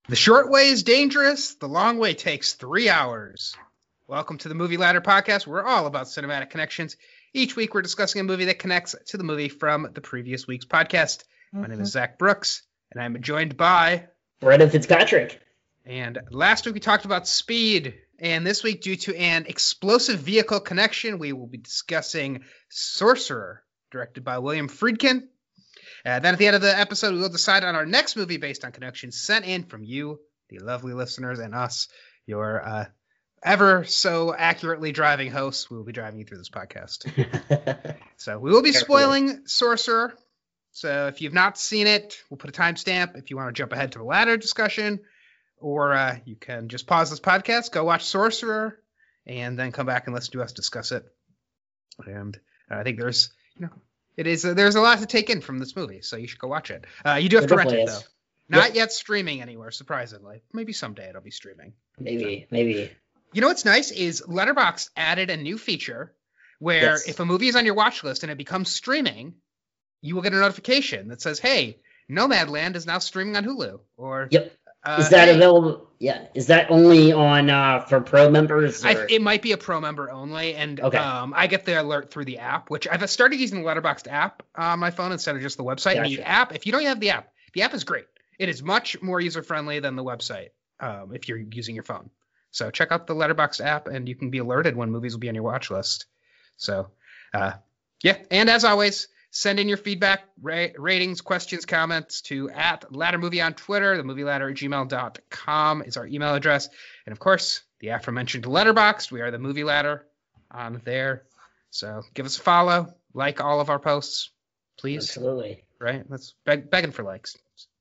The short way is dangerous. The long way takes 3 hours. Welcome to the Movie Ladder Podcast. We're all about cinematic connections. Each week, we're discussing a movie that connects to the movie from the previous week's podcast. My name is Zach Brooks, and I'm joined by Brendan Fitzpatrick. And last week, we talked about Speed. And this week, due to an explosive vehicle connection, we will be discussing Sorcerer, directed by William Friedkin. Then at the end of the episode, we will decide on our next movie based on connections sent in from you, the lovely listeners, and us, your ever so accurately driving hosts. We will be driving you through this podcast. So we will be spoiling Sorcerer. So if you've not seen it, we'll put a timestamp if you want to jump ahead to the ladder discussion, or you can just pause this podcast, go watch Sorcerer, and then come back and listen to us discuss it. And I think there's, there's a lot to take in from this movie, so you should go watch it. You do have to rent it, though. Not yet streaming anywhere, surprisingly. Maybe someday it'll be streaming. Maybe. You know what's nice is Letterboxd added a new feature where if a movie is on your watch list and it becomes streaming, you will get a notification that says, hey, Nomadland is now streaming on Hulu. Or is that available? Yeah. Is that only on for pro members? It might be a pro member only. And I get the alert through the app, which I've started using the Letterboxd app on my phone instead of just the website. Gotcha. And the app, if you don't have the app is great. It is much more user-friendly than the website if you're using your phone. So check out the Letterboxd app, and you can be alerted when movies will be on your watch list. So, and as always, send in your feedback, ratings, questions, comments to @LadderMovie on Twitter. The movieladder@gmail.com is our email address. And, of course, the aforementioned Letterboxd. We are the Movie Ladder on there. So give us a follow. Like all of our posts, please. Absolutely. Right? That's begging for likes.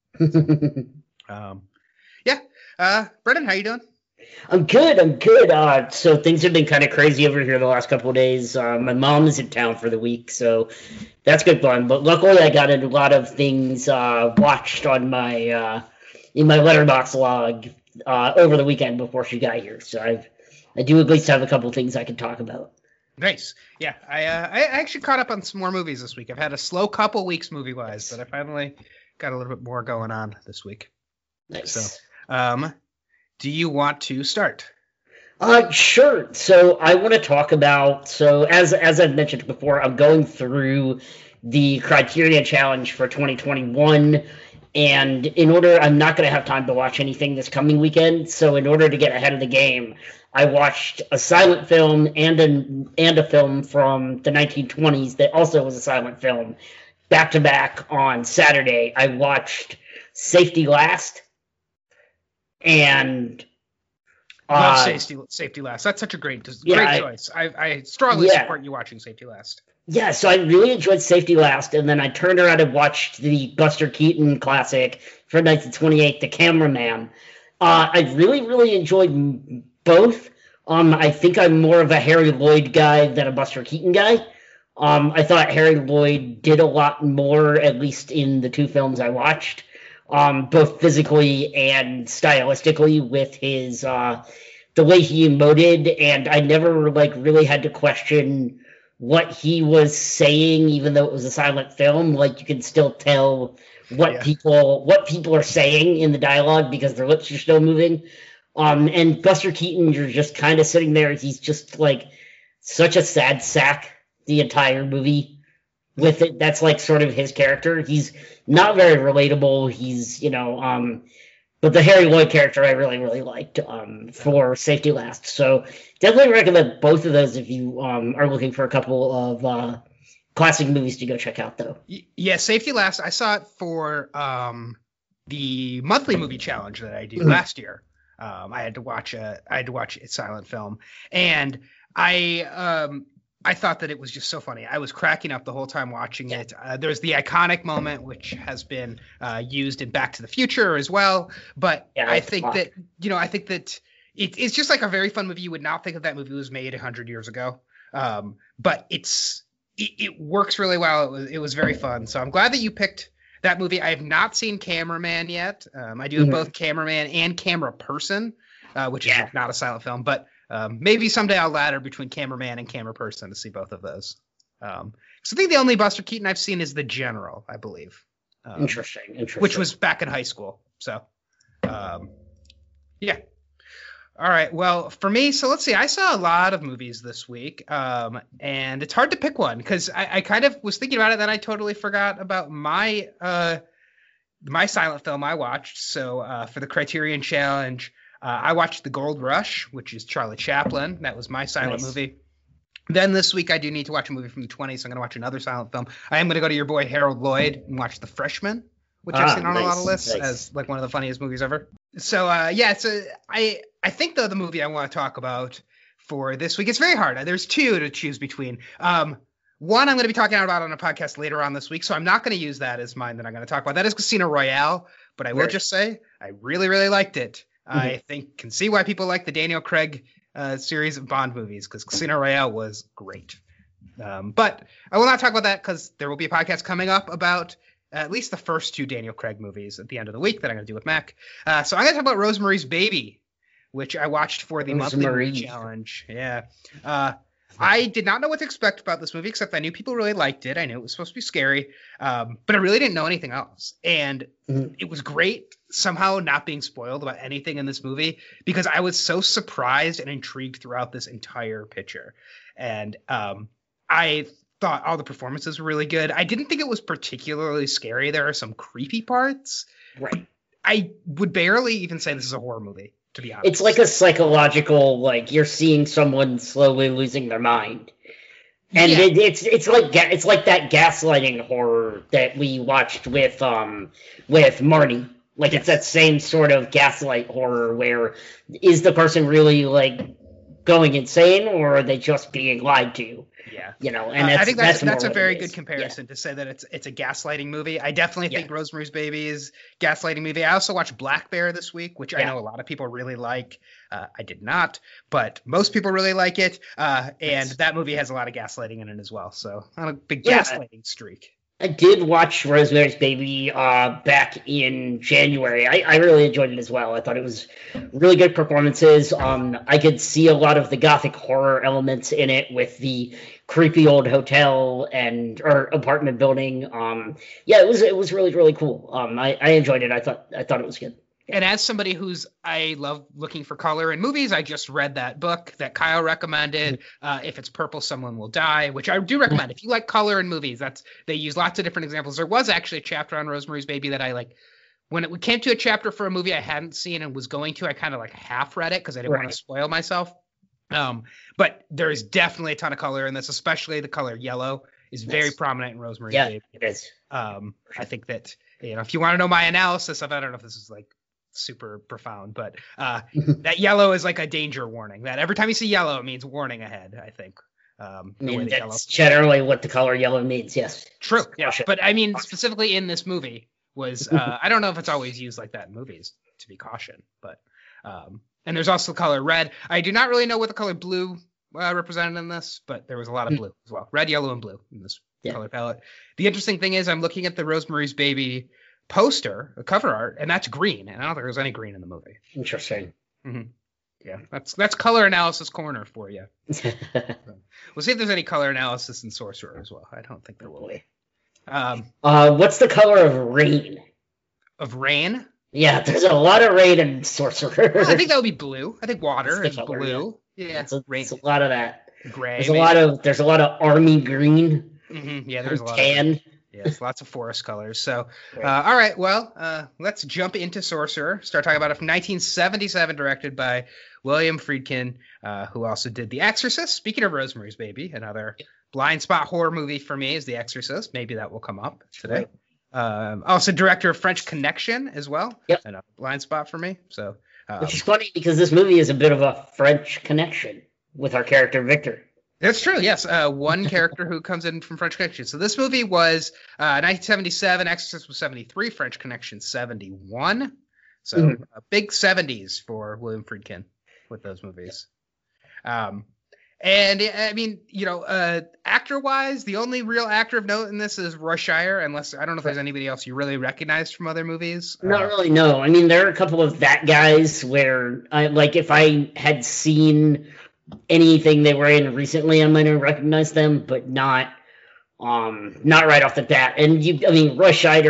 Brendan, how you doing? I'm good. So things have been kind of crazy over here the last couple of days. My mom is in town for the week, so that's good fun. But luckily, I got a lot of things watched on my in my Letterboxd log over the weekend before she got here. So I do at least have a couple of things I can talk about. Nice. Yeah, I actually caught up on some more movies this week. I've had a slow couple weeks movie-wise, but I finally got a little bit more going on this week. Nice. So, do you want to start? Sure. So I want to talk about, as I've mentioned before, I'm going through the Criterion Challenge for 2021, and I'm not going to have time to watch anything this coming weekend, so in order to get ahead of the game, I watched a silent film and a film from the 1920s that also was a silent film, back-to-back on Saturday. I watched Safety Last, and love Safety Last. That's such a great choice. I strongly support you watching Safety Last. Yeah, so I really enjoyed Safety Last, and then I turned around and watched the Buster Keaton classic from 1928, The Cameraman. I really, really enjoyed both. I think I'm more of a Harry Lloyd guy than a Buster Keaton guy. I thought Harry Lloyd did a lot more, at least in the two films I watched. Both physically and stylistically with his, the way he emoted, and I never really had to question what he was saying, even though it was a silent film. Like, you can still tell what people are saying in the dialogue because their lips are still moving. And Buster Keaton, you're just kind of sitting there. He's just such a sad sack the entire movie. With it, that's sort of his character. He's not very relatable. He's, but the Harry Lloyd character I really, really liked for Safety Last. So definitely recommend both of those if you are looking for a couple of classic movies to go check out, though. Yeah, Safety Last. I saw it for the monthly movie challenge that I did last year. I had to watch a silent film, and I thought that it was just so funny. I was cracking up the whole time watching it. There's the iconic moment, which has been used in Back to the Future as well. But I think that it's just a very fun movie. You would not think that movie was made 100 years ago. But it works really well. It was very fun. So I'm glad that you picked that movie. I have not seen Cameraman yet. I do have both Cameraman and Camera Person, which is not a silent film, but maybe someday I'll ladder between Cameraman and Camera Person to see both of those. So I think the only Buster Keaton I've seen is The General, I believe. Interesting. Which was back in high school. So Yeah. All right. Well, for me, so let's see. I saw a lot of movies this week, and it's hard to pick one because I kind of was thinking about it, then I totally forgot about my silent film I watched. So for the Criterion Challenge, I watched The Gold Rush, which is Charlie Chaplin. That was my silent movie. Then this week I do need to watch a movie from the 20s, so I'm going to watch another silent film. I am going to go to your boy Harold Lloyd and watch The Freshman, which I've seen on a lot of lists as like one of the funniest movies ever. So I think though the movie I want to talk about for this week, it's very hard. There's two to choose between. One I'm going to be talking about on a podcast later on this week, so I'm not going to use that as mine that I'm going to talk about. That is Casino Royale, but I will just say I really, really liked it. Mm-hmm. I can see why people like the Daniel Craig series of Bond movies, because Casino Royale was great. But I will not talk about that because there will be a podcast coming up about at least the first two Daniel Craig movies at the end of the week that I'm going to do with Mac. So I'm going to talk about Rosemary's Baby, which I watched for the monthly challenge. Yeah. I did not know what to expect about this movie, except I knew people really liked it. I knew it was supposed to be scary, but I really didn't know anything else. And it was great somehow not being spoiled about anything in this movie, because I was so surprised and intrigued throughout this entire picture. And I thought all the performances were really good. I didn't think it was particularly scary. There are some creepy parts. Right. I would barely even say this is a horror movie, to be honest. It's like a psychological, like you're seeing someone slowly losing their mind. And it's like that gaslighting horror that we watched with Marty. Like it's that same sort of gaslight horror where is the person really like going insane, or are they just being lied to? Yeah. You know, and I think that's a very good comparison to say that it's a gaslighting movie. I definitely think Rosemary's Baby is a gaslighting movie. I also watched Black Bear this week, which I know a lot of people really like. I did not, but most people really like it. And that movie has a lot of gaslighting in it as well. So on a big gaslighting streak. I did watch Rosemary's Baby back in January. I really enjoyed it as well. I thought it was really good performances. I could see a lot of the gothic horror elements in it with the creepy old hotel or apartment building. It was really, really cool. I enjoyed it. I thought it was good. And as somebody I love looking for color in movies, I just read that book that Kyle recommended, If It's Purple, Someone Will Die, which I do recommend. If you like color in movies, they use lots of different examples. There was actually a chapter on Rosemary's Baby that I like. When it came to a chapter for a movie I hadn't seen and was going to, I kind of like half read it because I didn't want to spoil myself. But there is definitely a ton of color in this, especially the color yellow is very prominent in Rosemary's Baby. Yeah, it is. I think that, if you want to know my analysis of it, I don't know if this is like super profound, but that yellow is like a danger warning. That every time you see yellow, it means warning ahead, I think. That's generally what the color yellow means, yes. True, yeah. But I mean, specifically in this movie was, I don't know if it's always used like that in movies, to be caution, but, and there's also the color red. I do not really know what the color blue represented in this, but there was a lot of blue as well. Red, yellow, and blue in this color palette. The interesting thing is I'm looking at the Rosemary's Baby poster, the cover art, and that's green, and I don't think there's any green in the movie. Interesting. Mm-hmm. Yeah, that's color analysis corner for you. We'll see if there's any color analysis in Sorcerer as well. I don't think there will be. What's the color of rain? Of rain? Yeah, there's a lot of rain in Sorcerer. Well, I think that would be blue. I think water is color, blue. Yeah, it's a lot of that. Gray. There's a lot of army green. Mm-hmm. Yeah, there's a lot tan. Of yes, lots of forest colors. So, all right, well, let's jump into Sorcerer. Start talking about it from 1977, directed by William Friedkin, who also did The Exorcist. Speaking of Rosemary's Baby, another blind spot horror movie for me is The Exorcist. Maybe that will come up today. Also director of French Connection as well. Yep. Another blind spot for me. So, which is funny because this movie is a bit of a French connection with our character Victor. That's true, yes. One character who comes in from French Connection. So this movie was 1977, Exorcist was 73, French Connection 71. So big 70s for William Friedkin with those movies. And I mean, actor-wise, the only real actor of note in this is Roy Scheider, unless I don't know if there's anybody else you really recognized from other movies. Not really, no. I mean, there are a couple of that guys where if I had seen anything they were in recently, I might have recognized them, but not right off the bat. And Roy Scheider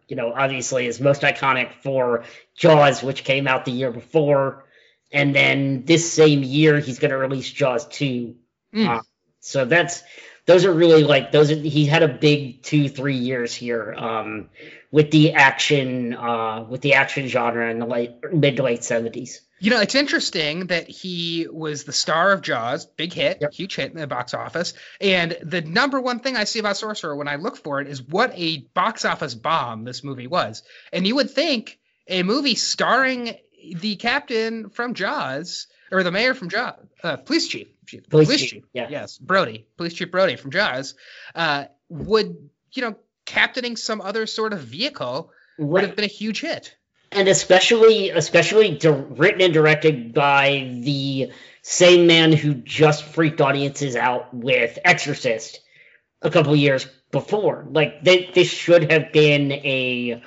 obviously is most iconic for Jaws, which came out the year before. And then this same year, he's going to release Jaws 2. So those are really like, he had a big 2-3 years here with the action genre in the mid to late 70s. It's interesting that he was the star of Jaws, big hit, Yep. huge hit in the box office. And the number one thing I see about Sorcerer when I look for it is what a box office bomb this movie was. And you would think a movie starring the captain from Jaws, or the mayor from Jaws, police chief. Police chief, yeah. Yes, Brody, police chief Brody from Jaws, would, captaining some other sort of vehicle would have been a huge hit. And especially written and directed by the same man who just freaked audiences out with Exorcist a couple years before. Like this should have been a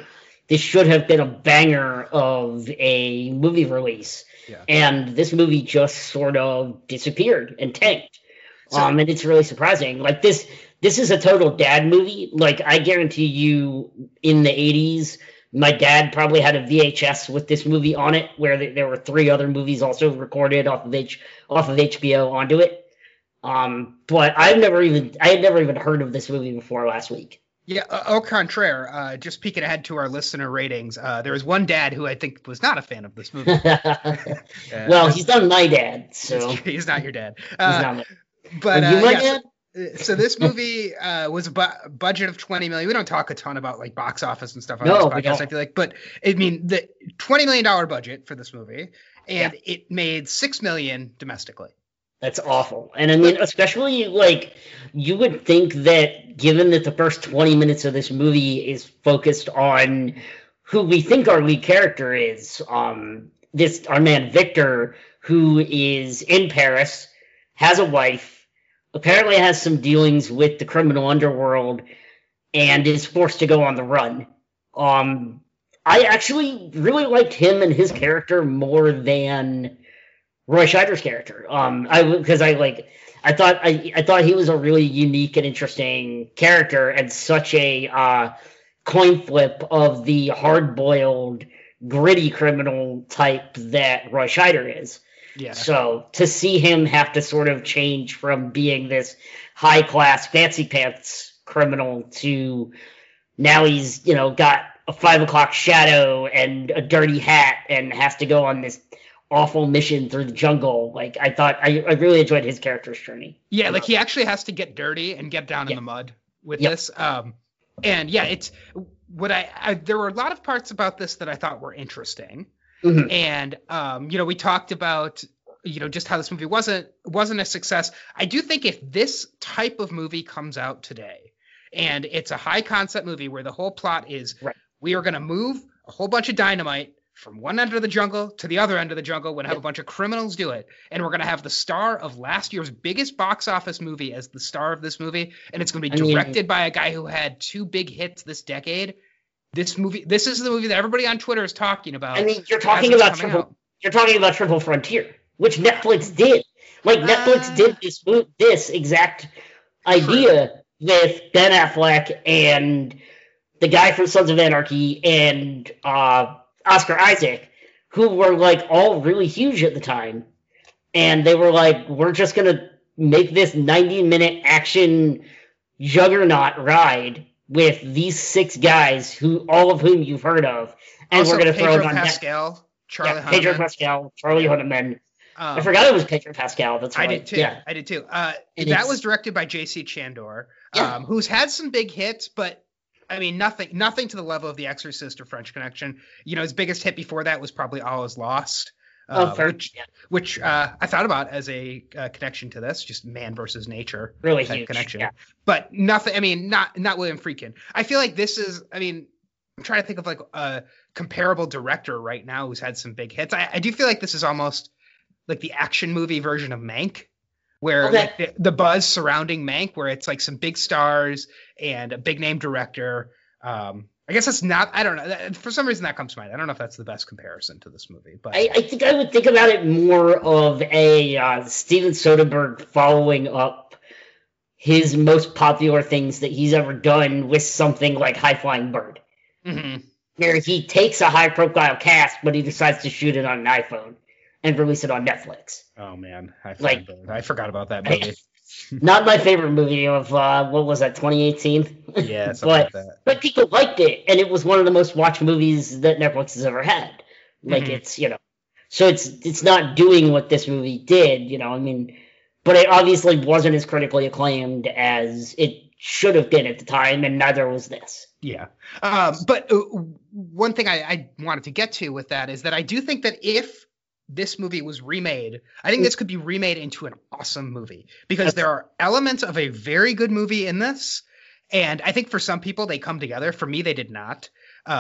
banger of a movie release. Yeah. And this movie just sort of disappeared and tanked. And it's really surprising. Like this is a total dad movie. Like I guarantee you in the 80s, my dad probably had a VHS with this movie on it, where there were 3 other movies also recorded off of HBO onto it. But I had never even heard of this movie before last week. Yeah, au contraire, just peeking ahead to our listener ratings, there was one dad who I think was not a fan of this movie. Well, he's not my dad, so he's not your dad. He's not my... But Are you my dad? So this movie was a budget of $20 million. We don't talk a ton about like box office and stuff on No, this we podcast, don't. I feel like, but I mean the $20 million budget for this movie, and it made $6 million domestically. That's awful. And I mean, especially like you would think that given that the first 20 minutes of this movie is focused on who we think our lead character is, our man Victor, who is in Paris, has a wife, apparently has some dealings with the criminal underworld, and is forced to go on the run. I actually really liked him and his character more than Roy Scheider's character. I thought he was a really unique and interesting character, and such a coin flip of the hard-boiled, gritty criminal type that Roy Scheider is. Yeah. So to see him have to sort of change from being this high-class, fancy pants criminal to now he's, got a 5 o'clock shadow and a dirty hat and has to go on this awful mission through the jungle. Like I really enjoyed his character's journey. Yeah, like he actually has to get dirty and get down in the mud with this. And yeah, it's what there were a lot of parts about this that I thought were interesting. Mm-hmm. And we talked about just how this movie wasn't a success. I do think if this type of movie comes out today, and it's a high concept movie where the whole plot is we are going to move a whole bunch of dynamite from one end of the jungle to the other end of the jungle, and have a bunch of criminals do it, and we're going to have the star of last year's biggest box office movie as the star of this movie, and it's going to be directed by a guy who had 2 big hits this decade. This is the movie that everybody on Twitter is talking about. I mean, you're talking about Triple Frontier, which Netflix did. Like Netflix did this exact idea with Ben Affleck and the guy from Sons of Anarchy and Oscar Isaac, who were like all really huge at the time, and they were like, we're just gonna make this 90-minute action juggernaut ride with these 6 guys all of whom you've heard of, and also, we're going to throw it on Pascal, Charlie Hunnam. Pedro Pascal, Charlie Hunnam. I forgot it was Pedro Pascal. That's right. I did too. Yeah. I did too. That was directed by J.C. Chandor, who's had some big hits, but I mean nothing to the level of The Exorcist or French Connection. His biggest hit before that was probably All Is Lost. Which I thought about as a connection to this, just man versus nature, really type huge connection. Yeah. But nothing. I mean, not William Friedkin. I feel like this is. I mean, I'm trying to think of like a comparable director right now who's had some big hits. I do feel like this is almost like the action movie version of Mank, where like the buzz surrounding Mank, where it's like some big stars and a big name director. I guess that's not, I don't know. For some reason that comes to mind. I don't know if that's the best comparison to this movie, but I think I would think about it more of a Steven Soderbergh following up his most popular things that he's ever done with something like High Flying Bird. Hmm. where he takes a high-profile cast, but he decides to shoot it on an iPhone and release it on Netflix. Oh man, Like, I forgot about that movie. not my favorite movie of what was that, 2018? Yeah, something like that. But people liked it, and it was one of the most watched movies that Netflix has ever had. Like Mhm. it's so it's not doing what this movie did, I mean, but it obviously wasn't as critically acclaimed as it should have been at the time, and neither was this. Yeah. But one thing I wanted to get to with that is that I do think that if this movie was remade, I think this could be remade into an awesome movie because there are elements of a very good movie in this. And I think for some people they come together. For me, they did not.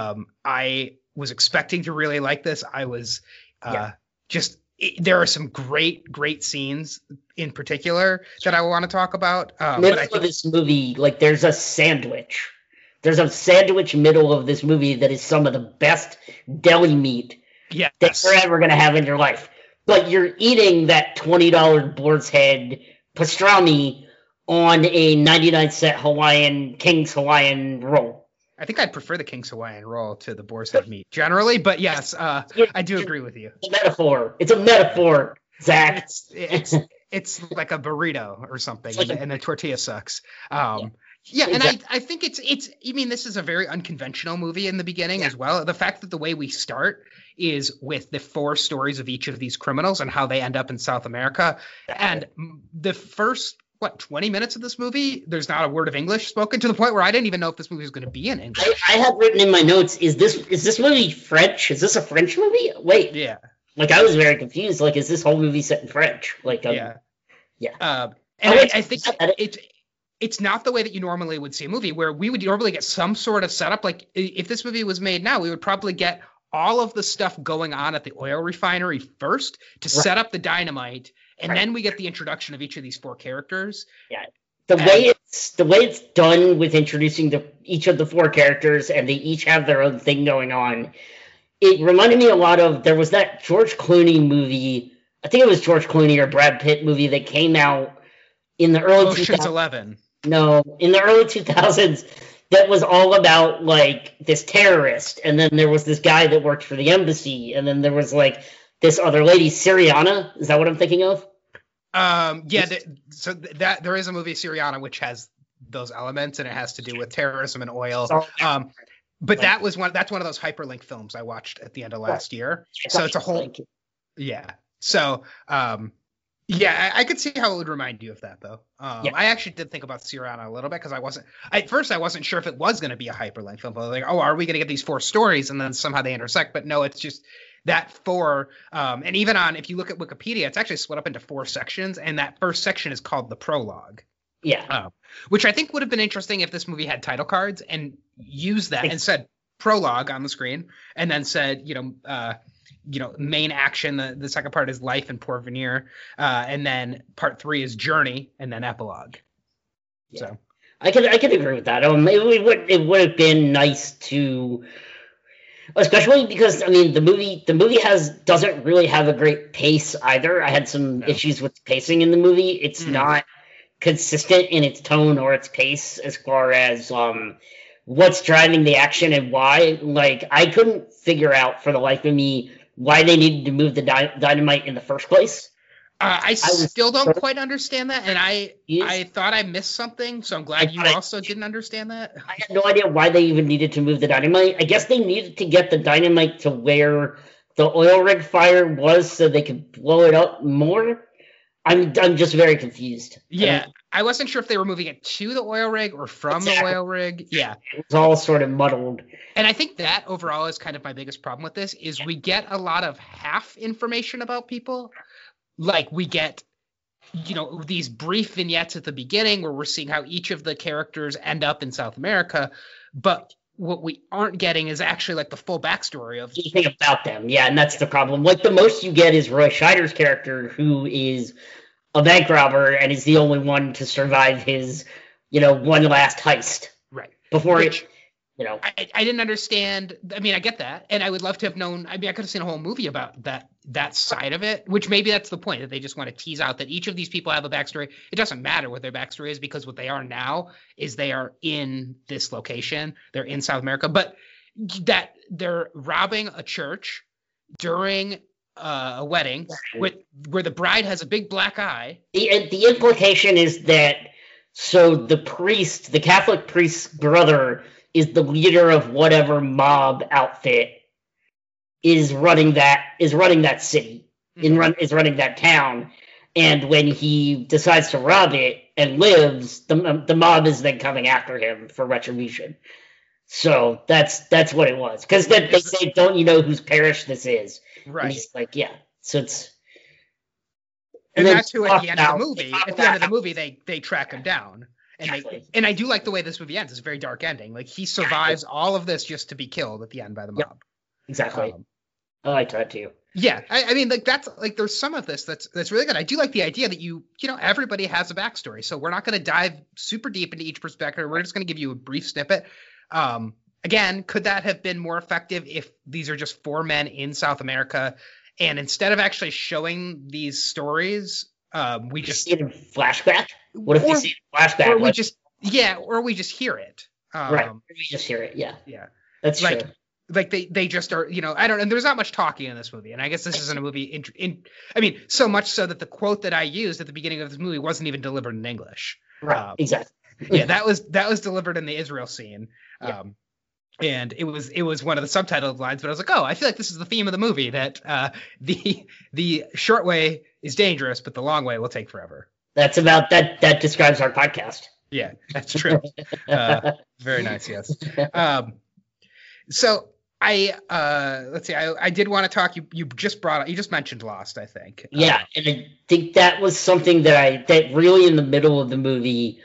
I was expecting to really like this. I was there are some great scenes in particular that I want to talk about. But I think this movie, like there's a sandwich. There's a sandwich middle of this movie that is some of the best deli meat that you're ever going to have in your life. But you're eating that $20 boar's head pastrami on a 99-cent King's Hawaiian roll. I think I'd prefer the King's Hawaiian roll to the boar's head meat generally, but yes, I do agree with you. It's a metaphor. It's a metaphor, Zach. It's like a burrito or something, like and the tortilla sucks. Yeah, and I think it's I mean, this is a very unconventional movie in the beginning as well. The fact that the way we start is with the 4 stories of each of these criminals and how they end up in South America. And the first 20 minutes of this movie, there's not a word of English spoken, to the point where I didn't even know if this movie was going to be in English. I have written in my notes, is this movie French? Is this a French movie? Wait. Yeah. Like, I was very confused. Like, is this whole movie set in French? Like, yeah. And I think it's not the way that you normally would see a movie, where we would normally get some sort of setup. Like, if this movie was made now, we would probably get all of the stuff going on at the oil refinery first to set up the dynamite, and then we get the introduction of each of these 4 characters. Yeah. The way it's done with introducing each of the 4 characters, and they each have their own thing going on, it reminded me a lot of, there was that George Clooney movie, I think it was George Clooney or Brad Pitt movie that came out in the early 2000s. Ocean's 11. No, in the early 2000s, that was all about, like, this terrorist, and then there was this guy that worked for the embassy, and then there was, like, this other lady, Syriana. Is that what I'm thinking of? So there is a movie, Syriana, which has those elements, and it has to do with terrorism and oil. But that's one of those hyperlink films I watched at the end of last year. So it's a whole, yeah. So, I could see how it would remind you of that, though. I actually did think about Syriana a little bit, because at first I wasn't sure if it was going to be a hyperlink film. I was like, oh, are we going to get these 4 stories and then somehow they intersect? But no, it's just that 4. And even if you look at Wikipedia, it's actually split up into 4 sections, and that first section is called the prologue. Yeah. Which I think would have been interesting if this movie had title cards and used that and said prologue on the screen, and then said, main action. The second part is life and Porvenir, and then part 3 is journey, and then epilogue. Yeah. So I could agree with that. It would have been nice to, especially because, I mean, the movie doesn't really have a great pace either. I had some issues with the pacing in the movie. It's not consistent in its tone or its pace as far as what's driving the action and why. Like, I couldn't figure out for the life of me why they needed to move the dynamite in the first place. I still don't quite understand that, and I thought I missed something, so I'm glad you also didn't understand that. I had no idea why they even needed to move the dynamite. I guess they needed to get the dynamite to where the oil rig fire was so they could blow it up more. I'm just very confused. Yeah, I wasn't sure if they were moving it to the oil rig or from the oil rig. Yeah. It was all sort of muddled. And I think that overall is kind of my biggest problem with this, is we get a lot of half information about people. Like, we get, these brief vignettes at the beginning where we're seeing how each of the characters end up in South America, but what we aren't getting is actually, like, the full backstory of anything about them. Yeah, and that's the problem. Like, the most you get is Roy Scheider's character, who is a bank robber and is the only one to survive his, one last heist. Right. Before I didn't understand. I mean, I get that, and I would love to have known. I mean, I could have seen a whole movie about that side of it, which maybe that's the point, that they just want to tease out that each of these people have a backstory. It doesn't matter what their backstory is, because what they are now is they are in this location. They're in South America. But that they're robbing a church during a wedding where the bride has a big black eye. The implication is that the Catholic priest's brother is the leader of whatever mob outfit is running that city, is running that town, and when he decides to rob it and lives, the mob is then coming after him for retribution. So that's what it was, because they say, "Don't you know whose parish this is?" Right. And he's like, "Yeah." So it's. And that's who at the end of the movie. At the end of the movie, they track him down, and I do like the way this movie ends. It's a very dark ending. Like, he survives all of this just to be killed at the end by the mob. Yep. Exactly. I like that too. Yeah, I mean, like, that's like, there's some of this that's really good. I do like the idea that you know everybody has a backstory, so we're not going to dive super deep into each perspective. We're just going to give you a brief snippet. Again, could that have been more effective if these are just 4 men in South America, and instead of actually showing these stories, we just see it in flashback? What if we see it in flashback? Or we just hear it. Right, we just hear it. Yeah, that's true. Like they just are, you know, I don't, and there's not much talking in this movie, and I guess this isn't a movie I mean, so much so that the quote that I used at the beginning of this movie wasn't even delivered in English. Right, exactly. Yeah, that was delivered in the Israel scene. And it was one of the subtitled lines, but I was like, oh, I feel like this is the theme of the movie, that the short way is dangerous, but the long way will take forever. That describes our podcast. Yeah, that's true. Very nice, yes. So let's see, I did want to talk, you just mentioned Lost, I think. Yeah, and I think that was something that really in the middle of the movie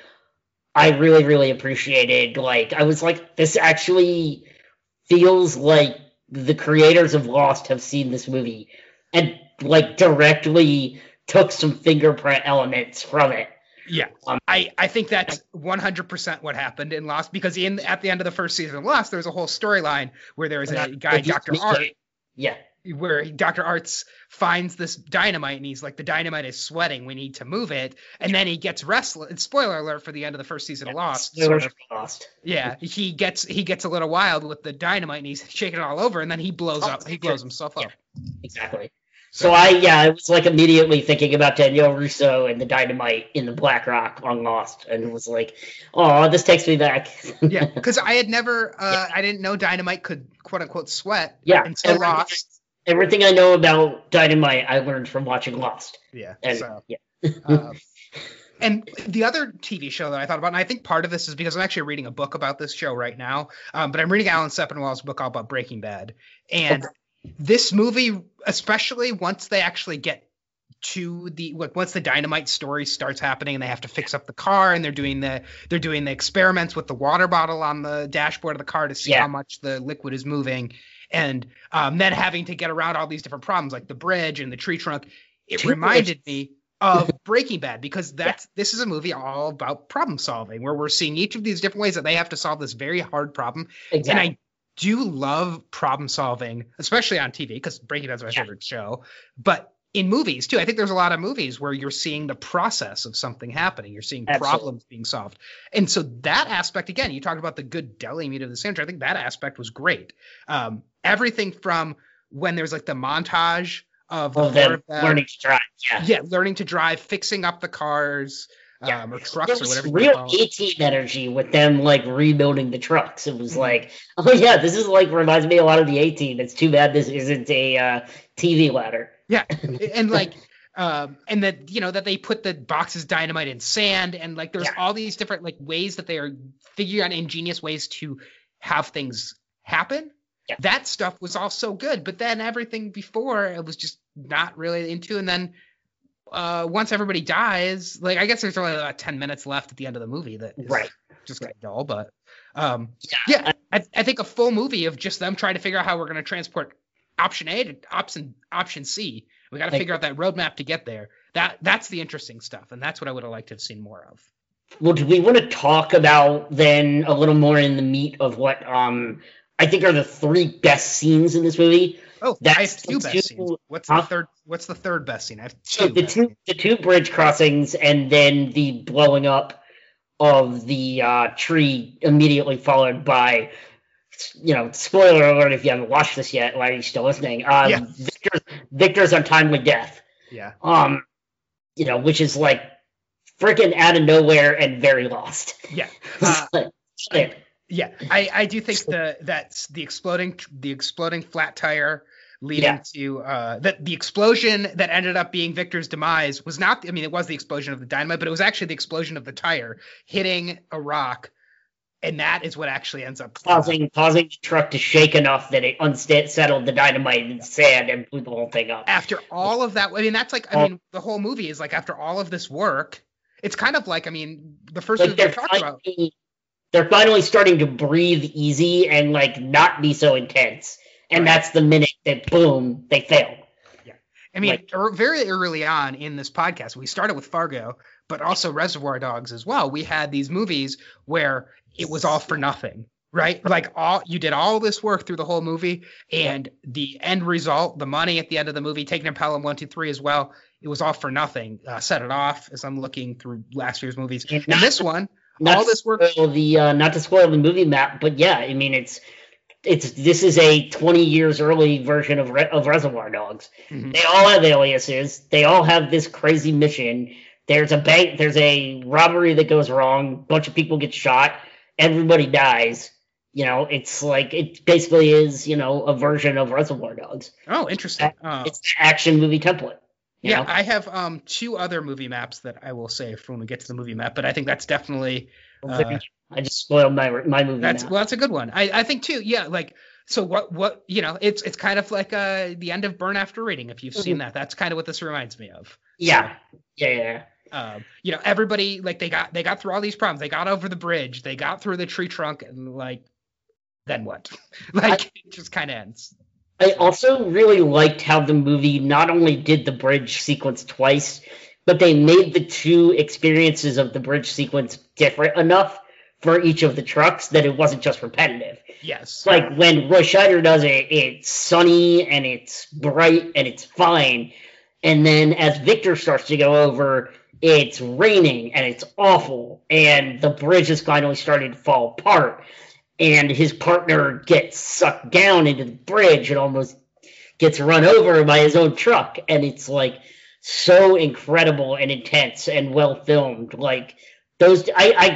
I really, really appreciated. Like, I was like, this actually feels like the creators of Lost have seen this movie and, like, directly took some fingerprint elements from it. Yeah, I think that's 100% what happened in Lost, because at the end of the first season of Lost, there was a whole storyline where there was a guy, Dr. Art. Yeah. Where Dr. Arts finds this dynamite, and he's like, the dynamite is sweating, we need to move it, and then he gets restless. And spoiler alert for the end of the first season of Lost. Lost. Yeah, he gets a little wild with the dynamite, and he's shaking it all over, and then he blows up. He blows himself up. Exactly. So I was like immediately thinking about Danielle Rousseau and the dynamite in the Black Rock on Lost, and it was like, oh, this takes me back. Yeah, because I had never, I didn't know dynamite could quote unquote sweat. Yeah, until Lost. Everything I know about dynamite, I learned from watching Lost. Yeah. And, and the other TV show that I thought about, and I think part of this is because I'm actually reading a book about this show right now, but I'm reading Alan Sepinwall's book all about Breaking Bad. And this movie, especially once they actually get to once the dynamite story starts happening and they have to fix up the car, and they're doing the experiments with the water bottle on the dashboard of the car to see how much the liquid is moving. And then having to get around all these different problems, like the bridge and the tree trunk, it reminded me of Breaking Bad, because this is a movie all about problem solving, where we're seeing each of these different ways that they have to solve this very hard problem. Exactly. And I do love problem solving, especially on TV, because Breaking Bad's my favorite show. But in movies too, I think there's a lot of movies where you're seeing the process of something happening. You're seeing problems being solved. And so that aspect, again, you talked about the good deli meat of the sandwich. I think that aspect was great. Everything from when there's like the montage of them learning to drive. Yeah, learning to drive, fixing up the cars, or trucks, or whatever. Real A-Team energy with them like rebuilding the trucks. It was like, oh yeah, this is like reminds me a lot of the A-Team. It's too bad this isn't a TV ladder. Yeah, and like, and that, you know, that they put the boxes dynamite in sand, and like there's all these different like ways that they are figuring out ingenious ways to have things happen. Yeah. That stuff was all so good, but then everything before it was just not really into. And then once everybody dies, like I guess there's only about 10 minutes left at the end of the movie that is just kind of dull. But I think a full movie of just them trying to figure out how we're going to transport option A to option C. We got to figure out that roadmap to get there. That's the interesting stuff, and that's what I would have liked to have seen more of. Well, do we want to talk about then a little more in the meat of what I think are the 3 best scenes in this movie? Oh, I have 2 best scenes. What's the third best scene? I have 2. The two bridge crossings, and then the blowing up of the tree, immediately followed by spoiler alert if you haven't watched this yet, why are you still listening? Yeah. Victor's untimely death. Yeah. Which is like freaking out of nowhere and very lost. Yeah. Like, yeah. I do think that's the exploding flat tire leading to that the explosion that ended up being Victor's demise was not. I mean, it was the explosion of the dynamite, but it was actually the explosion of the tire hitting a rock. And that is what actually ends up causing the truck to shake enough that it unsettled the dynamite and sand and blew the whole thing up. After all of that, I mean, that's like, I mean, the whole movie is like after all of this work, it's kind of like, I mean, the first movie we talked about. They're finally starting to breathe easy and like not be so intense. And that's the minute that boom, they fail. Yeah. I mean, very early on in this podcast, we started with Fargo, but also Reservoir Dogs as well. We had these movies where it was all for nothing, right? Like you did all this work through the whole movie, and the end result, the money at the end of the movie, taking in Pelham 1, 2, 3 as well, it was all for nothing. Set It Off, as I'm looking through last year's movies. And this one, all this work. Not to spoil the movie map, but yeah, I mean, this is a 20 years early version of Reservoir Dogs. Mm-hmm. They all have aliases. They all have this crazy mission. There's a robbery that goes wrong. A bunch of people get shot. Everybody dies. It's like, it basically is, a version of Reservoir Dogs. Oh, interesting. It's the action movie template. Yeah, I have 2 other movie maps that I will save for when we get to the movie map, but I think that's definitely. I just spoiled my movie map. Well, that's a good one. I think too. Yeah, like so. What it's kind of like the end of Burn After Reading. If you've seen that, that's kind of what this reminds me of. Yeah. So, yeah. Everybody, like, they got through all these problems. They got over the bridge. They got through the tree trunk, and like, then what? Like, it just kind of ends. I also really liked how the movie not only did the bridge sequence twice, but they made the 2 experiences of the bridge sequence different enough for each of the trucks that it wasn't just repetitive. Yes. Like when Roy Scheider does it, it's sunny and it's bright and it's fine. And then as Victor starts to go over, it's raining and it's awful. And the bridge is finally starting to fall apart. And his partner gets sucked down into the bridge and almost gets run over by his own truck. And it's like so incredible and intense and well filmed. Like those,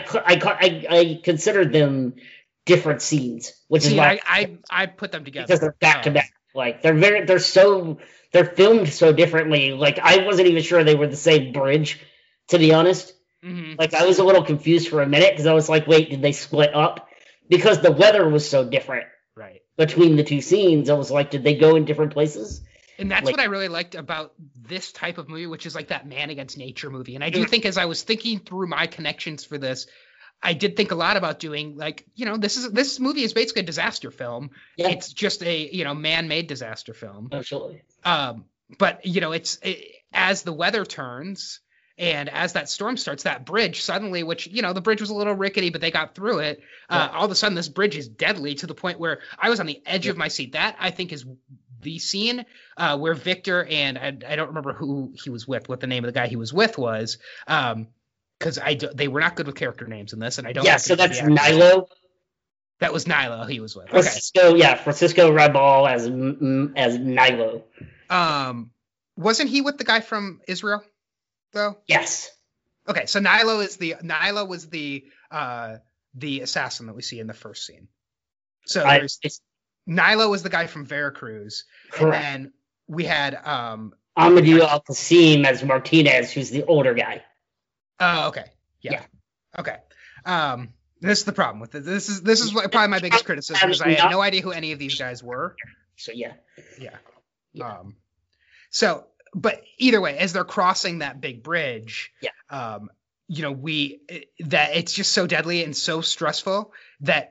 I considered them different scenes, which is why I put them together because they're back to back. Like they're filmed so differently. Like I wasn't even sure they were the same bridge, to be honest. Mm-hmm. Like I was a little confused for a minute because I was like, wait, did they split up? Because the weather was so different between the 2 scenes. I was like, did they go in different places? And that's what I really liked about this type of movie, which is like that man against nature movie. And I do think, as I was thinking through my connections for this, I did think a lot about doing, like, this movie is basically a disaster film. Yeah. It's just a, man-made disaster film. Absolutely. But, as the weather turns and as that storm starts, that bridge suddenly, which, the bridge was a little rickety, but they got through it. All of a sudden, this bridge is deadly to the point where I was on the edge of my seat. That, I think, is the scene where Victor and I don't remember who he was with, what the name of the guy he was with was, because they were not good with character names in this, and I don't. Yeah, so that's Nilo. That was Nilo he was with. Francisco, okay. Yeah, Francisco Rabal as Nilo. Wasn't he with the guy from Israel, though? Yes. Okay, so Nilo was the assassin that we see in the first scene. So Nilo was the guy from Veracruz. Correct. And then we had Amadou Al-Qasim as Martinez, who's the older guy. Oh, okay. Yeah. Okay. This is the problem with it. This is probably my biggest criticism, is I had no idea who any of these guys were. So yeah. But either way, as they're crossing that big bridge, that it's just so deadly and so stressful that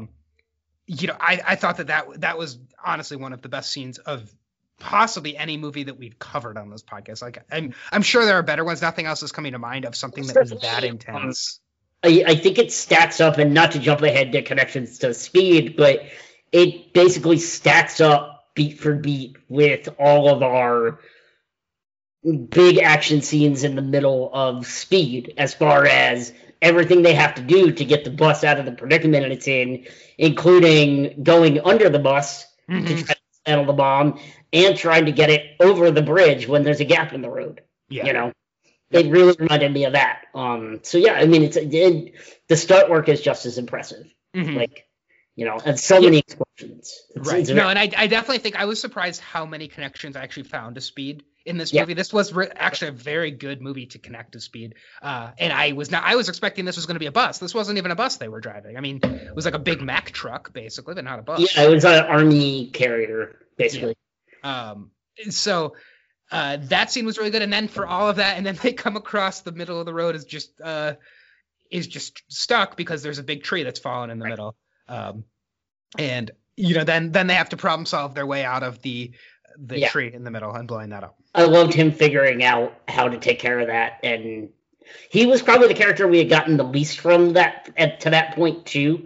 I thought that was honestly one of the best scenes of possibly any movie that we've covered on this podcast. Like I'm sure there are better ones. Nothing else is coming to mind of something that was that intense. I think it stacks up, and not to jump ahead to connections to Speed, but it basically stacks up beat for beat with all of our big action scenes in the middle of Speed, as far as everything they have to do to get the bus out of the predicament it's in, including going under the bus to try to settle the bomb and trying to get it over the bridge when there's a gap in the road. Yeah. You know, it really reminded me of that. So yeah, I mean, the stunt work is just as impressive. Like, you know, and so many explosions. Right. No, and I definitely think I was surprised how many connections I actually found to Speed in this movie. This was actually a very good movie to connect to Speed. And I was expecting this was going to be a bus. This wasn't even a bus they were driving. I mean, it was like a big Mack truck, basically, but not a bus. Yeah, it was an army carrier, basically. Yeah. So that scene was really good. And then for all of that, and then they come across the middle of the road is just stuck because there's a big tree that's fallen in the middle. And you know, then they have to problem solve their way out of the tree in the middle and blowing that up. I loved him figuring out how to take care of that, and he was probably the character we had gotten the least from that to that point too.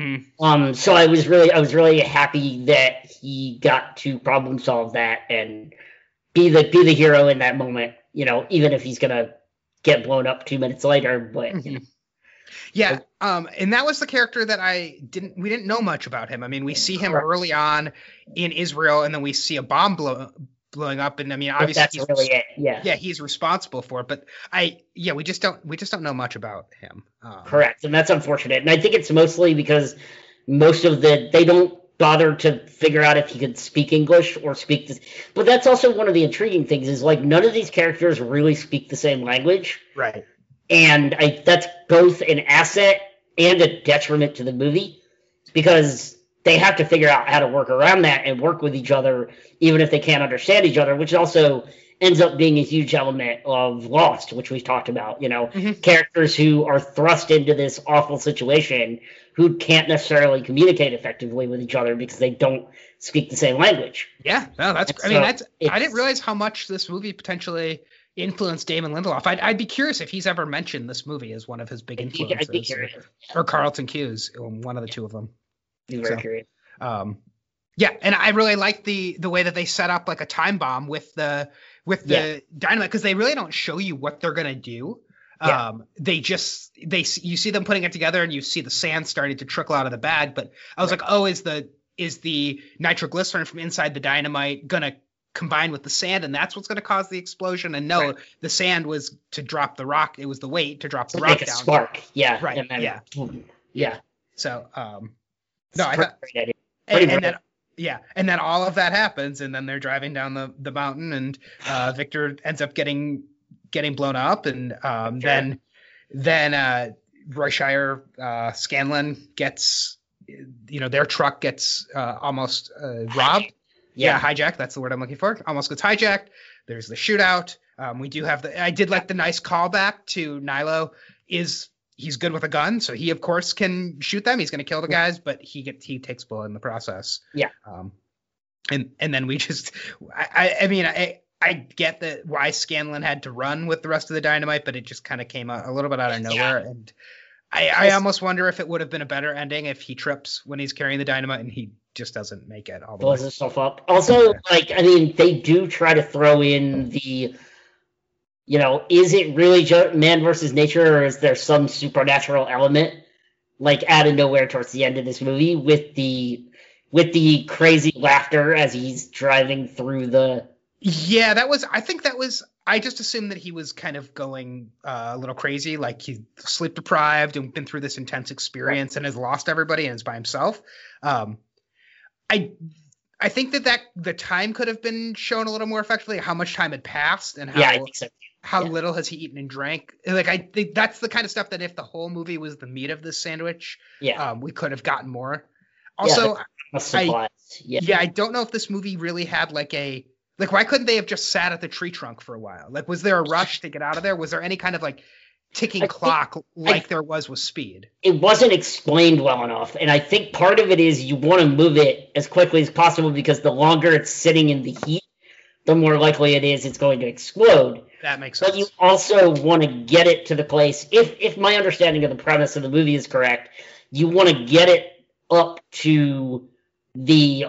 So I was really happy that he got to problem solve that and be the hero in that moment. You know, even if he's gonna get blown up 2 minutes later, but. You know. Yeah, and that was the character that we didn't know much about him. I mean, we see him early on in Israel, and then we see a bomb blowing up, and I mean, obviously that's really it. Yeah, he's responsible for it, but we just don't know much about him. Correct, and that's unfortunate. And I think it's mostly because they don't bother to figure out if he could speak English or speak this. But that's also one of the intriguing things is like none of these characters really speak the same language. Right. And that's both an asset and a detriment to the movie because they have to figure out how to work around that and work with each other, even if they can't understand each other, which also ends up being a huge element of Lost, which we've talked about. You know, characters who are thrust into this awful situation who can't necessarily communicate effectively with each other because they don't speak the same language. Yeah, no, I didn't realize how much this movie potentially influenced Damon Lindelof. I'd be curious if he's ever mentioned this movie as one of his big influences. I'd be curious. Or Carlton Cuse, one of the two of them. Be very curious. Yeah, and I really like the way that they set up like a time bomb with the dynamite because they really don't show you what they're gonna do. You see them putting it together and you see the sand starting to trickle out of the bag. But I was like, oh, is the nitroglycerin from inside the dynamite gonna combine with the sand and that's what's going to cause the explosion? And no, the sand was to drop the rock. It was the weight to drop the rock down. Spark. Yeah. Right. And then, yeah. So, no, I thought, and then all of that happens and then they're driving down the mountain and Victor ends up getting blown up and then Roy Scheider, Scanlon gets, their truck gets almost robbed. Yeah, hijacked. That's the word I'm looking for. Almost gets hijacked. There's the shootout. We do have I did like the nice callback to Nilo. He's good with a gun, so he of course can shoot them. He's going to kill the guys, but he takes bullet in the process. Yeah. And then we just I get that why Scanlon had to run with the rest of the dynamite, but it just kind of came a little bit out of nowhere. Yeah. And I almost wonder if it would have been a better ending if he trips when he's carrying the dynamite and he just doesn't make it all the way. Blows himself up. Also, they do try to throw in the, is it really man versus nature or is there some supernatural element, out of nowhere towards the end of this movie with the crazy laughter as he's driving through the... Yeah, I just assumed that he was kind of going a little crazy, like he's sleep deprived and been through this intense experience and has lost everybody and is by himself. I think that the time could have been shown a little more effectively, how much time had passed and I think so. How little has he eaten and drank. I think that's the kind of stuff that if the whole movie was the meat of this sandwich, we could have gotten more. Also, I don't know if this movie really had why couldn't they have just sat at the tree trunk for a while? Was there a rush to get out of there? Was there any kind of ticking clock there was with Speed? It wasn't explained well enough. And I think part of it is you want to move it as quickly as possible because the longer it's sitting in the heat, the more likely it is it's going to explode. That makes sense. But you also want to get it to the place, if my understanding of the premise of the movie is correct, you want to get it up to the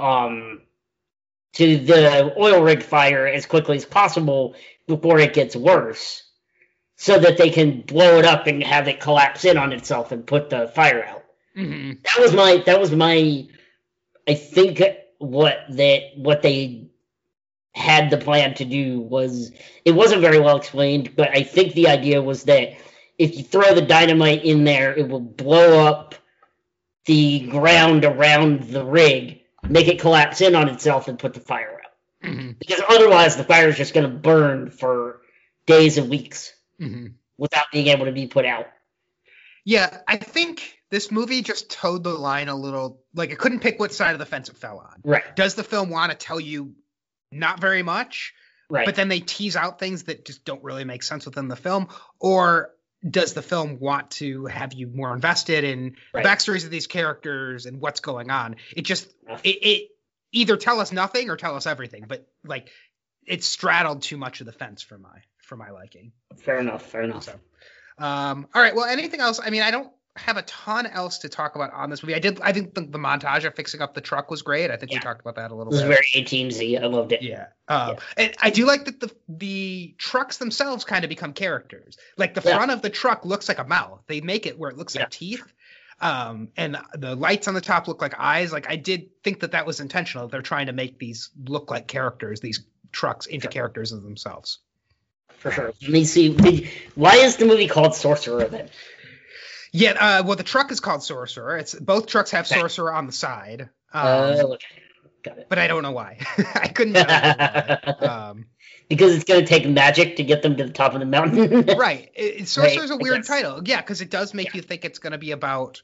oil rig fire as quickly as possible before it gets worse. so that they can blow it up and have it collapse in on itself and put the fire out. Mm-hmm. That was my I think what they had the plan to do was, it wasn't very well explained, but I think the idea was that if you throw the dynamite in there, it will blow up the ground around the rig, make it collapse in on itself, and put the fire out. Mm-hmm. Because otherwise, the fire is just going to burn for days and weeks without being able to be put out. Yeah, I think this movie just towed the line a little. Like, it couldn't pick what side of the fence it fell on. Right. Does the film want to tell you not very much? Right. But then they tease out things that just don't really make sense within the film? Or does the film want to have you more invested in the backstories of these characters and what's going on? It just, it either tell us nothing or tell us everything. But, like, it straddled too much of the fence for my liking. Fair enough. So, all right. Well, anything else? I mean, I don't have a ton else to talk about on this movie. I think the montage of fixing up the truck was great. I think we talked about that a little bit. It was very A-Team-y. I loved it. Yeah. And I do like that the trucks themselves kind of become characters. Like, the front of the truck looks like a mouth. They make it where it looks like teeth. And the lights on the top look like eyes. Like, I did think that was intentional. They're trying to make these look like characters, these trucks into characters of themselves. For sure. Let me see. Why is the movie called Sorcerer then? Yeah, well, the truck is called Sorcerer. Both trucks have Sorcerer on the side. Okay. Got it. But I don't know why. I couldn't tell you why. Because it's going to take magic to get them to the top of the mountain. Right. Sorcerer's a weird title. Yeah, because it does make you think it's going to be about,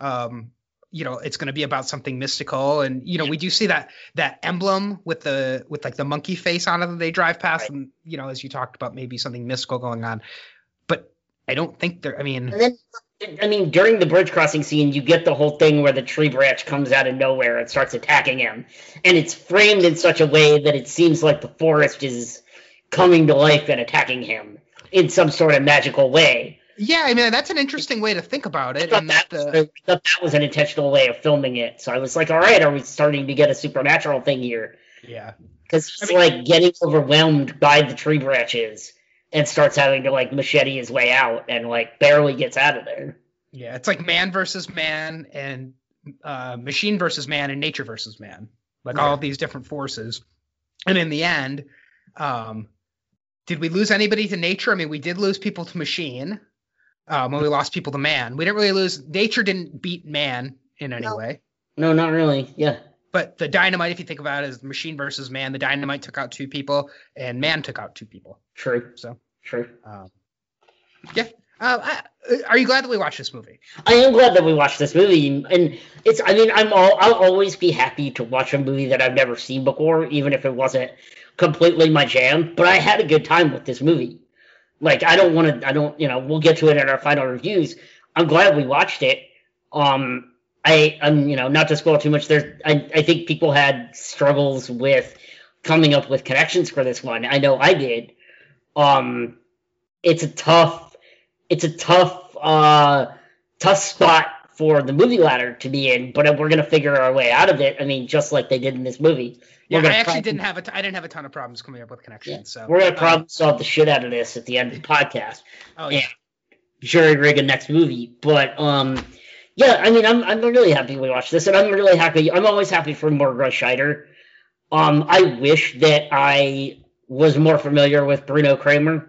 it's going to be about something mystical. And, we do see that emblem with the monkey face on it that they drive past. And, as you talked about, maybe something mystical going on. But I don't think and then, during the bridge crossing scene, you get the whole thing where the tree branch comes out of nowhere and starts attacking him. And it's framed in such a way that it seems like the forest is coming to life and attacking him in some sort of magical way. Yeah, I mean, that's an interesting way to think about it. I thought that was an intentional way of filming it. So I was like, all right, are we starting to get a supernatural thing here? Yeah. Because he's getting overwhelmed by the tree branches and starts having to machete his way out and barely gets out of there. Yeah, it's like man versus man and machine versus man and nature versus man. All of these different forces. And in the end, did we lose anybody to nature? I mean, we did lose people to machine when we lost people to man. We didn't really lose. Nature didn't beat man in any way. No, not really. Yeah. But the dynamite, if you think about it, is machine versus man. The dynamite took out 2 people, and man took out 2 people. True. So true. Yeah. Are you glad that we watched this movie? I am glad that we watched this movie, and I'll always be happy to watch a movie that I've never seen before, even if it wasn't completely my jam. But I had a good time with this movie. We'll get to it in our final reviews. I'm glad we watched it. I'm not to spoil too much. I think people had struggles with coming up with connections for this one. I know I did. It's a tough spot for the movie ladder to be in, but we're gonna figure our way out of it. I mean, just like they did in this movie. Yeah, I didn't have a ton of problems coming up with connections. So we're gonna problem solve the shit out of this at the end of the podcast. Oh yeah, jury rig a next movie. But yeah, I mean, I'm really happy we watched this, and I'm really happy. I'm always happy for more Roy Scheider. I wish that I was more familiar with Bruno Kramer.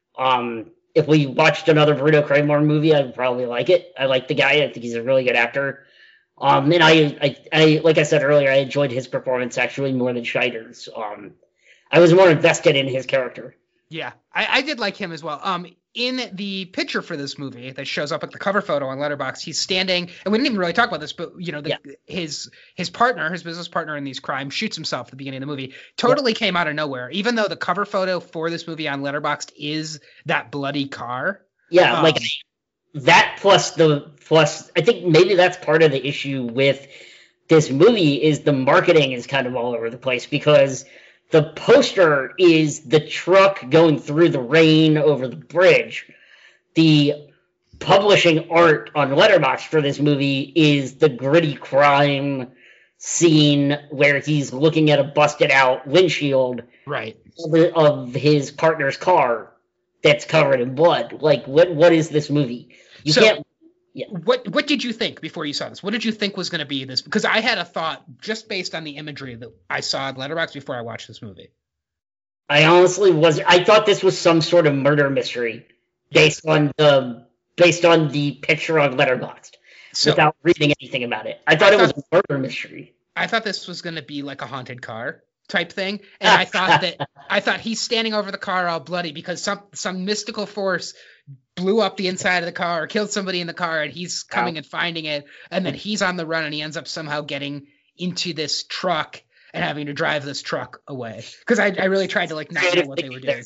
If we watched another Bruno Kramer movie, I'd probably like it. I like the guy. I think he's a really good actor. And I like I said earlier, I enjoyed his performance actually more than Scheider's. I was more invested in his character. Yeah, I did like him as well. In the picture for this movie that shows up at the cover photo on Letterboxd, he's standing, and we didn't even really talk about this, but his partner, his business partner in these crimes, shoots himself at the beginning of the movie. Totally came out of nowhere, even though the cover photo for this movie on Letterboxd is that bloody car. Yeah, that plus I think maybe that's part of the issue with this movie is the marketing is kind of all over the place because the poster is the truck going through the rain over the bridge. The publishing art on Letterboxd for this movie is the gritty crime scene where he's looking at a busted out windshield right of his partner's car that's covered in blood. Like, what is this movie? You can't. Yeah. What did you think before you saw this? What did you think was going to be this? Because I had a thought just based on the imagery that I saw in Letterboxd before I watched this movie. I honestly I thought this was some sort of murder mystery based on the picture on Letterboxd without reading anything about it. I thought it was a murder mystery. I thought this was going to be like a haunted car type thing, and I thought he's standing over the car all bloody because some mystical force blew up the inside of the car or killed somebody in the car, and he's coming and finding it, and then he's on the run, and he ends up somehow getting into this truck and having to drive this truck away. Because I really tried to like not know what they were doing.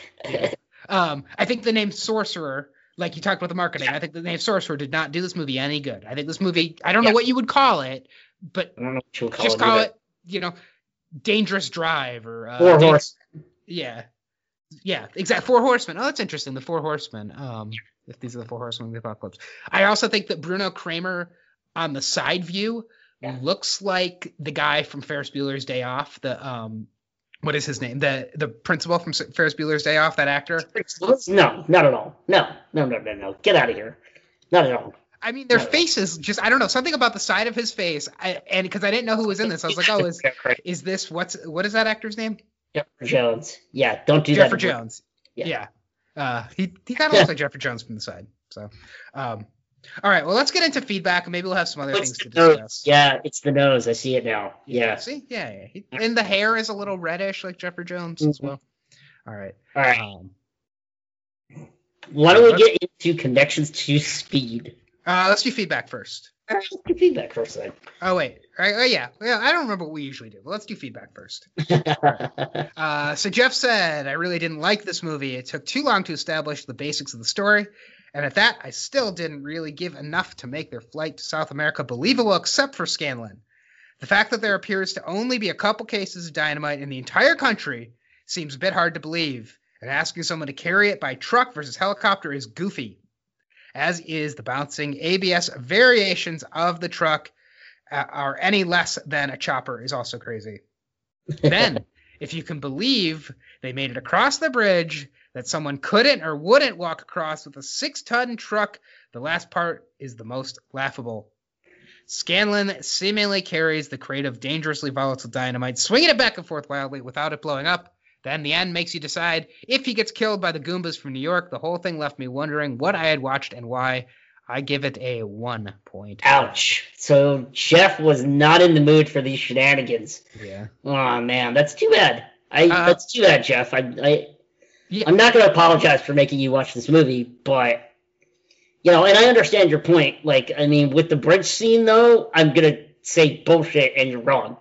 I think the name Sorcerer, like you talked about the marketing, I think the name Sorcerer did not do this movie any good. I think this movie, I don't know what you would call it, but I don't know what you would call just it. Call it, you know, Dangerous Drive or Four Horsemen. Yeah, exactly. Four Horsemen. Oh, that's interesting. The Four Horsemen. If these are the Four Horsemen of the Apocalypse. I also think that Bruno Kramer on the side view looks like the guy from Ferris Bueller's Day Off. The what is his name? The principal from Ferris Bueller's Day Off. That actor. No, not at all. No. Get out of here. Not at all. I mean, their faces just, I don't know, something about the side of his face. And because I didn't know who was in this, I was like, oh, is this, what is that actor's name? Jeffrey Jones. Yeah, don't do Jeffrey that. Jeffrey Jones. Yeah. He kind of looks like Jeffrey Jones from the side. So, all right, well, let's get into feedback, and maybe we'll have some other things to discuss. Yeah, it's the nose. I see it now. Yeah. See? Yeah. And the hair is a little reddish like Jeffrey Jones as well. All right. Why don't we get into connections to Speed? Let's do feedback first. Let's do feedback first, then. Oh, wait. Yeah. I don't remember what we usually do, but let's do feedback first. So Jeff said, I really didn't like this movie. It took too long to establish the basics of the story. And at that, I still didn't really give enough to make their flight to South America believable, except for Scanlon. The fact that there appears to only be a couple cases of dynamite in the entire country seems a bit hard to believe, and asking someone to carry it by truck versus helicopter is goofy, as is the bouncing ABS variations of the truck are any less than a chopper is also crazy. Then, if you can believe they made it across the bridge that someone couldn't or wouldn't walk across with a 6-ton truck, the last part is the most laughable. Scanlon seemingly carries the crate of dangerously volatile dynamite, swinging it back and forth wildly without it blowing up. Then the end makes you decide if he gets killed by the Goombas from New York. The whole thing left me wondering what I had watched and why. I give it a 1 point. Ouch. So Jeff was not in the mood for these shenanigans. Yeah. Oh, man. That's too bad. That's too bad, Jeff. I'm not going to apologize for making you watch this movie, but, and I understand your point. Like, I mean, with the bridge scene, though, I'm going to say bullshit and you're wrong.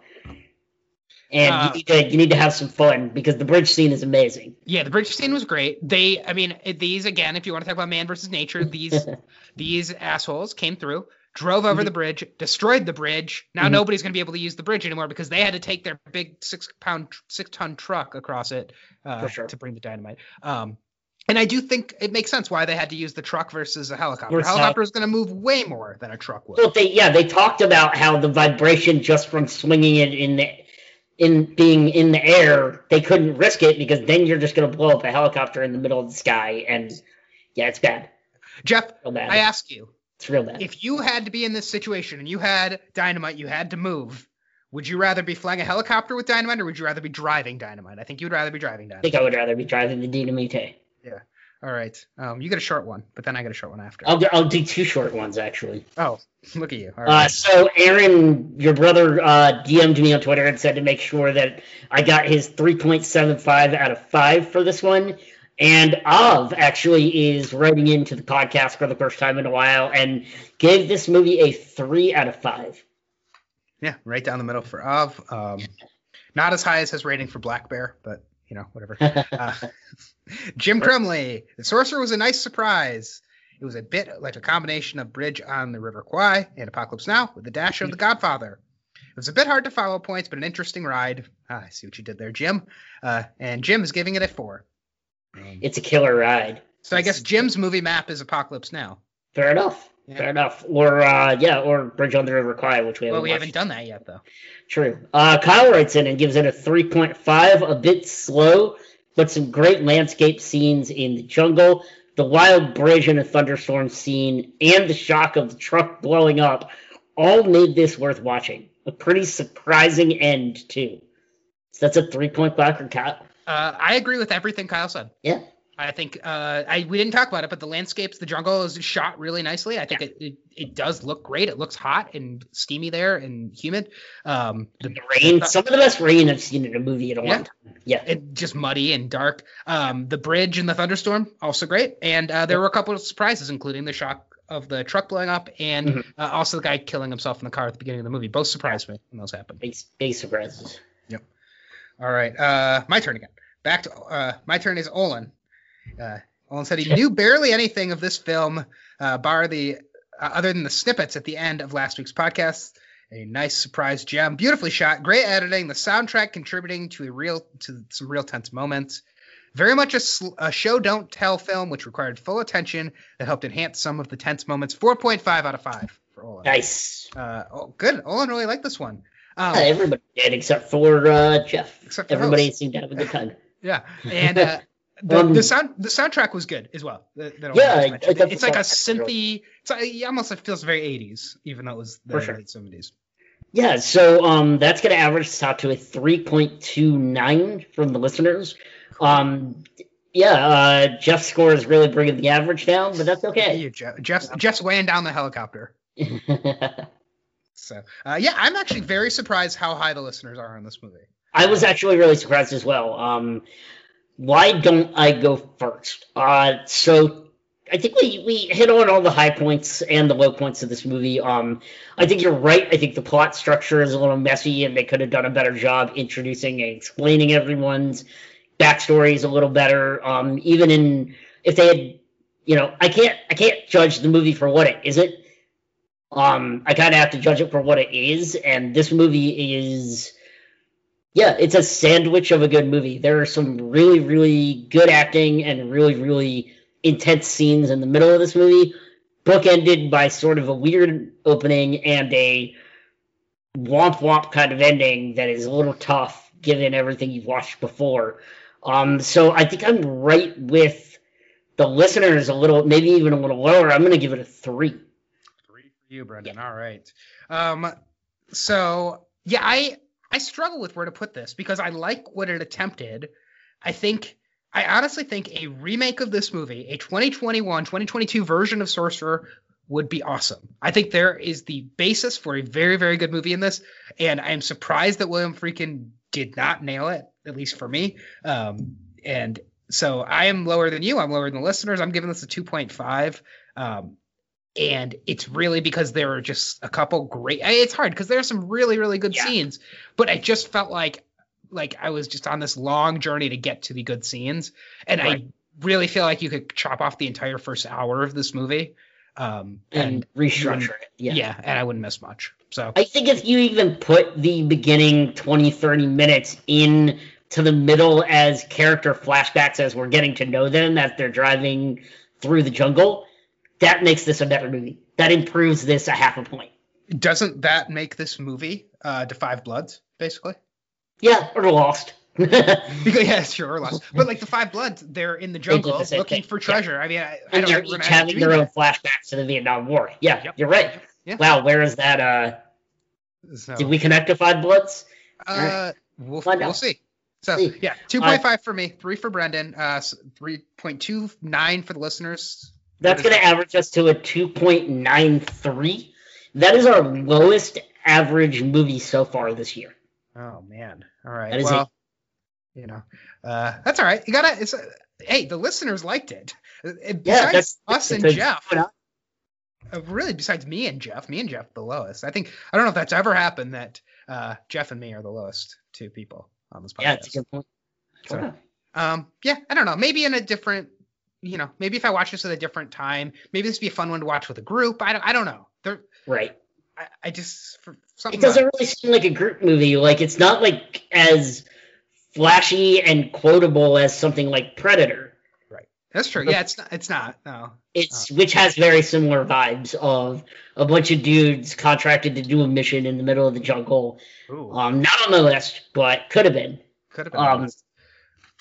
And you need to have some fun because the bridge scene is amazing. Yeah, the bridge scene was great. These, again, if you want to talk about man versus nature, these assholes came through, drove over the bridge, destroyed the bridge. Now nobody's going to be able to use the bridge anymore because they had to take their big 6-ton truck across it to bring the dynamite. And I do think it makes sense why they had to use the truck versus a helicopter. A helicopter is going to move way more than a truck would. Well, they talked about how the vibration just from swinging it in being in the air, they couldn't risk it because then you're just going to blow up a helicopter in the middle of the sky, and it's bad. Jeff, bad. I ask you, it's real bad. If you had to be in this situation and you had dynamite, you had to move, would you rather be flying a helicopter with dynamite or would you rather be driving dynamite? I think you would rather be driving dynamite. I think I would rather be driving the dynamite. Yeah. All right. You get a short one, but then I get a short one after. I'll do 2 short ones, actually. Oh, look at you. All right. So Aaron, your brother, DM'd me on Twitter and said to make sure that I got his 3.75 out of 5 for this one. And Av actually is writing into the podcast for the first time in a while and gave this movie a 3 out of 5. Yeah, right down the middle for Av. Not as high as his rating for Black Bear, but whatever. Jim Crumley, The Sorcerer was a nice surprise. It was a bit like a combination of Bridge on the River Kwai and Apocalypse Now with a dash of The Godfather. It was a bit hard to follow points, but an interesting ride. I see what you did there, Jim. And Jim is giving it a 4. It's a killer ride. So I guess Jim's movie map is Apocalypse Now. Fair enough. Yeah. Fair enough. Or Bridge on the River Kwai, which we haven't done that yet, though. True. Kyle writes in and gives it a 3.5, a bit slow, but some great landscape scenes in the jungle, the wild bridge in a thunderstorm scene, and the shock of the truck blowing up all made this worth watching. A pretty surprising end, too. So that's a 3.5 for Kyle. I agree with everything Kyle said. Yeah. I think we didn't talk about it, but the landscapes, the jungle is shot really nicely. I think it does look great. It looks hot and steamy there and humid. The rain, some of the best rain I've seen in a movie in a long time. Yeah. It just muddy and dark. The bridge and the thunderstorm, also great. And there were a couple of surprises, including the shock of the truck blowing up and also the guy killing himself in the car at the beginning of the movie. Both surprised me when those happened. Big surprises. Yep. All right. My turn again. Back to my turn is Olin. Olin said he knew barely anything of this film, bar the other than the snippets at the end of last week's podcast. A nice surprise gem, beautifully shot, great editing, the soundtrack contributing to some real tense moments. Very much a show don't tell film, which required full attention that helped enhance some of the tense moments. 4.5 out of 5 for Olin. Nice. Good. Olin really liked this one. Everybody did except for Jeff. Except for everybody seemed to have a good time. Yeah, and. The soundtrack was good as well. It's like a synthy. It almost feels very 80s, even though it was the late 70s. Yeah, so that's going to average this out to a 3.29 from the listeners. Jeff's score is really bringing the average down, but that's okay. Jeff's weighing down the helicopter. So I'm actually very surprised how high the listeners are on this movie. I was actually really surprised as well. Why don't I go first? So I think we hit on all the high points and the low points of this movie. I think you're right. I think the plot structure is a little messy, and they could have done a better job introducing and explaining everyone's backstories a little better. Even if they had, I can't judge the movie for what it isn't. I kind of have to judge it for what it is, and this movie is. Yeah, it's a sandwich of a good movie. There are some really, really good acting and really, really intense scenes in the middle of this movie, bookended by sort of a weird opening and a womp-womp kind of ending that is a little tough given everything you've watched before. So I think I'm right with the listeners a little, maybe even a little lower. I'm going to give it a 3. 3 for you, Brendan. Yeah. All right. I struggle with where to put this because I like what it attempted. I honestly think a remake of this movie, a 2021, 2022 version of Sorcerer would be awesome. I think there is the basis for a very, very good movie in this. And I am surprised that William Friedkin did not nail it, at least for me. And so I am lower than you. I'm lower than the listeners. I'm giving this a 2.5. And it's really because there are just a couple great. It's hard because there are some really, really good scenes, but I just felt like I was just on this long journey to get to the good scenes, and I really feel like you could chop off the entire first hour of this movie and restructure it. Yeah, and I wouldn't miss much. So I think if you even put the beginning 20-30 minutes in to the middle as character flashbacks as we're getting to know them as they're driving through the jungle. That makes this a better movie. That improves this a half a point. Doesn't that make this movie to Five Bloods, basically? Yeah, or Lost. Sure, or Lost. But like the Five Bloods, they're in the jungle looking for treasure. Yeah. I mean, I don't they're each having their own flashbacks to the Vietnam War. Yeah, You're right. Yeah. Wow, where is that? Did we connect to Five Bloods? We'll see. So, 2.5 for me, 3 for Brendan, 3.29 for the listeners. That's going to average us to a 2.93. That is our lowest average movie so far this year. Oh man! All right. That's all right. You gotta. Hey, the listeners liked it. Besides us and Jeff. Really, besides me and Jeff, the lowest. I don't know if that's ever happened that Jeff and me are the lowest two people on this podcast. Yeah, that's a good point. So, I don't know. Maybe in a different. Maybe if I watch this at a different time, maybe this would be a fun one to watch with a group. I don't know. Right. I just for something. It doesn't really seem like a group movie. Like it's not like as flashy and quotable as something like Predator. Right. That's true. Yeah, it's not. No. Which has very similar vibes of a bunch of dudes contracted to do a mission in the middle of the jungle. Ooh. Not on the list, but could have been. Could have been.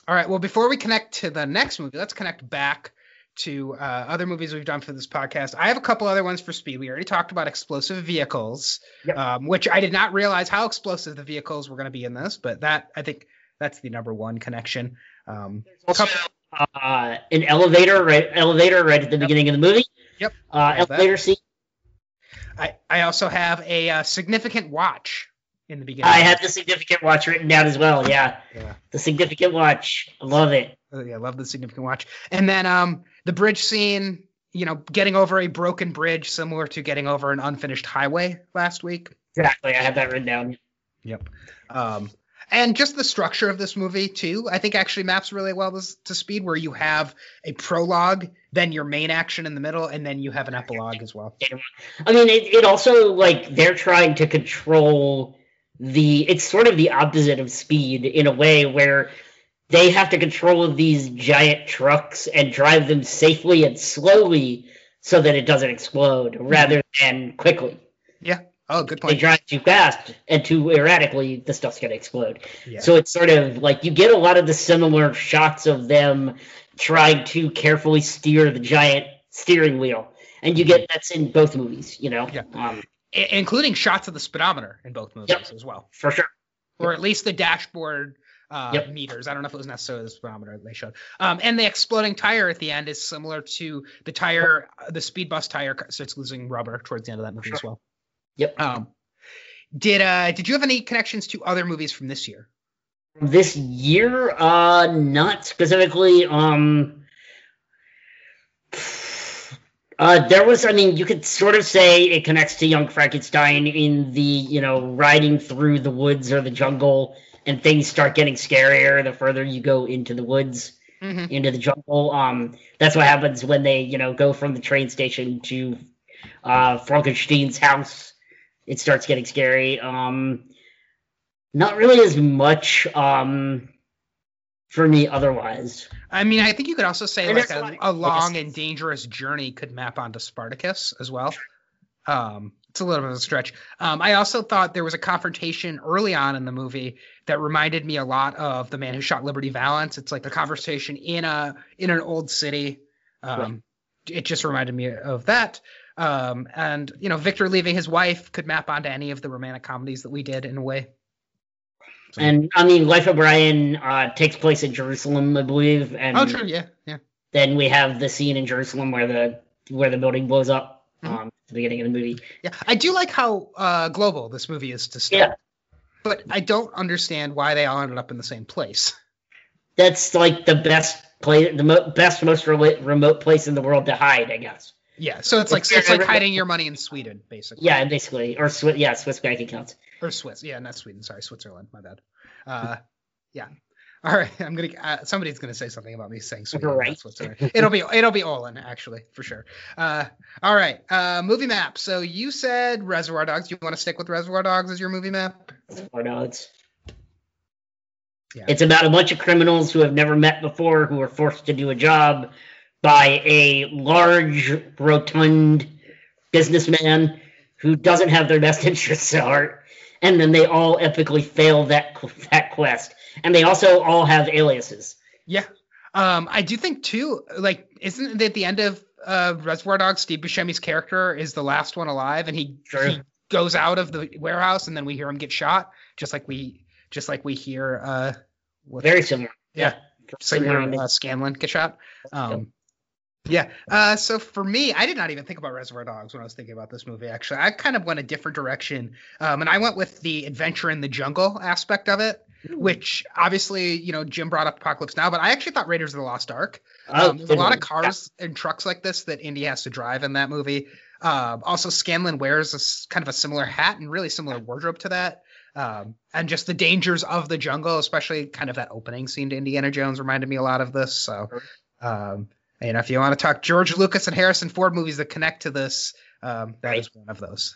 All right. Well, before we connect to the next movie, let's connect back to other movies we've done for this podcast. I have a couple other ones for Speed. We already talked about explosive vehicles, which I did not realize how explosive the vehicles were going to be in this, but I think that's the number one connection. There's also an elevator right at the beginning of the movie. Yep. Elevator scene. I also have a significant watch in the beginning. I had the significant watch written down as well. Yeah. The significant watch. I love it. Yeah, I love the significant watch. And then the bridge scene, getting over a broken bridge, similar to getting over an unfinished highway last week. Exactly. I have that written down. Yep. And just the structure of this movie, too, I think actually maps really well to Speed, where you have a prologue, then your main action in the middle, and then you have an epilogue as well. I mean, it also, they're trying to control it's sort of the opposite of Speed in a way where they have to control these giant trucks and drive them safely and slowly so that it doesn't explode rather than quickly. Yeah. Oh, good point. They drive too fast and too erratically, the stuff's going to explode. Yeah. So it's sort of you get a lot of the similar shots of them trying to carefully steer the giant steering wheel. And you get that's in both movies, Yeah. Including shots of the speedometer in both movies as well. For sure. Or at least the dashboard meters. I don't know if it was necessarily the speedometer they showed. And the exploding tire at the end is similar to the tire, the Speed bus tire starts losing rubber towards the end of that movie as well. Yep. Did you have any connections to other movies from this year? This year, not specifically. There was, you could sort of say it connects to Young Frankenstein in the, riding through the woods or the jungle, and things start getting scarier the further you go into the woods, into the jungle. That's what happens when they, go from the train station to Frankenstein's house. It starts getting scary. Not really as much for me otherwise. I think you could also say a long and dangerous journey could map onto Spartacus as well. It's a little bit of a stretch. I also thought there was a confrontation early on in the movie that reminded me a lot of The Man Who Shot Liberty Valance. It's like a conversation in an old city. It just reminded me of that. And Victor leaving his wife could map onto any of the romantic comedies that we did in a way. So. And Life of Brian takes place in Jerusalem, I believe. And true, yeah. Then we have the scene in Jerusalem where the building blows up at the beginning of the movie. Yeah, I do like how global this movie is to start. Yeah. But I don't understand why they all ended up in the same place. That's the best place, most remote place in the world to hide, I guess. Yeah, so it's like hiding your money in Sweden, basically. Yeah, basically, or Swiss bank accounts. Or Swiss, yeah, not Sweden. Sorry, Switzerland. My bad. Yeah. All right, I'm gonna. Somebody's gonna say something about me saying Sweden. Right. Switzerland. It'll be Olin, actually, for sure. All right. Movie map. So you said Reservoir Dogs. Do you want to stick with Reservoir Dogs as your movie map? Reservoir Dogs. Yeah. It's about a bunch of criminals who have never met before, who are forced to do a job by a large, rotund businessman who doesn't have their best interests at heart, and then they all epically fail that quest. And they also all have aliases. Yeah. I do think, too, isn't it at the end of Reservoir Dogs, Steve Buscemi's character is the last one alive, and he goes out of the warehouse, and then we hear him get shot, just like we hear... very similar. Yeah. Just like we hear Scanlon get shot. Yeah. So for me, I did not even think about Reservoir Dogs when I was thinking about this movie, actually. I kind of went a different direction. And I went with the adventure in the jungle aspect of it, which obviously, Jim brought up Apocalypse Now, but I actually thought Raiders of the Lost Ark. There's a lot of cars and trucks like this that Indy has to drive in that movie. Also, Scanlon wears kind of a similar hat and really similar wardrobe to that. And just the dangers of the jungle, especially kind of that opening scene to Indiana Jones reminded me a lot of this. So, if you want to talk George Lucas and Harrison Ford movies that connect to this, that is one of those.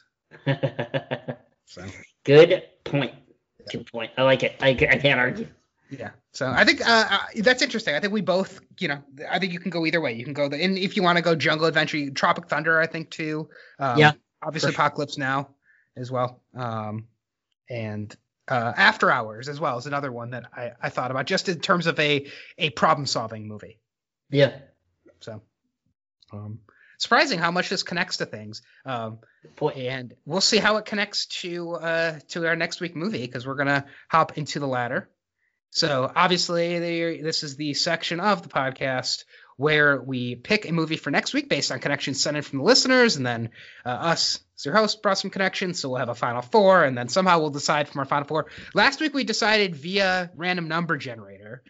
So. Good point. Good point. I like it. I can't argue. Yeah. So I think that's interesting. I think we both, I think you can go either way. You can go and if you want to go jungle adventure, Tropic Thunder, I think too. Obviously Apocalypse Now as well. And After Hours as well is another one that I thought about just in terms of a problem solving movie. Yeah. So, surprising how much this connects to things. And we'll see how it connects to our next week movie, because we're gonna hop into the ladder. So obviously, this is the section of the podcast where we pick a movie for next week based on connections sent in from the listeners, and then us as your host brought some connections, so we'll have a final four, and then somehow we'll decide from our final four. Last week we decided via random number generator,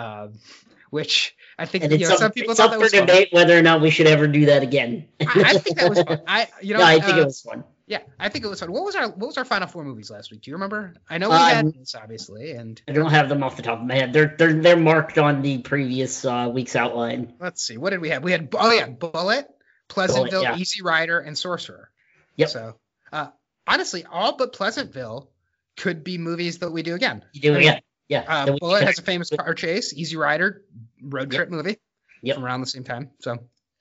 which I think some people thought that was fun. Debate whether or not we should ever do that again. I think that was fun. I think it was fun. Yeah, I think it was fun. What was our final four movies last week? Do you remember? I know we had this, obviously, and I don't have them off the top of my head. They're marked on the previous week's outline. Let's see. What did we have? We had Bullet, Pleasantville, Easy Rider, and Sorcerer. Yep. So, honestly, all but Pleasantville could be movies that we do again. Yeah. Bullet has a famous car chase. Easy Rider, road trip movie. From around the same time. So,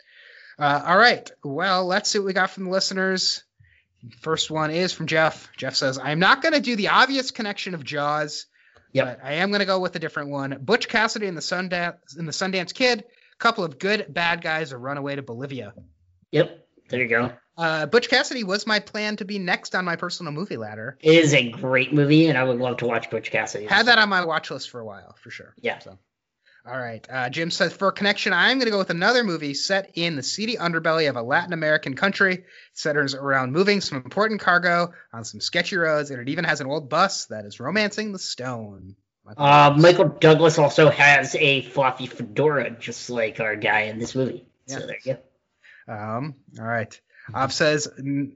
all right. Well, let's see what we got from the listeners. First one is from Jeff. Jeff says, I'm not going to do the obvious connection of Jaws, but I am going to go with a different one. Butch Cassidy and the Sundance Kid. A couple of good bad guys a runaway to Bolivia. Yep. There you go. Butch Cassidy was my plan to be next on my personal movie ladder. It is a great movie, and I would love to watch Butch Cassidy. Had that on my watch list for a while, for sure. Yeah. So, all right. Jim says, for a connection, I'm going to go with another movie set in the seedy underbelly of a Latin American country. It centers around moving some important cargo on some sketchy roads, and it even has an old bus that is romancing the stone. Michael Douglas also has a floppy fedora, just like our guy in this movie. Yeah. So there you go. All right. Av says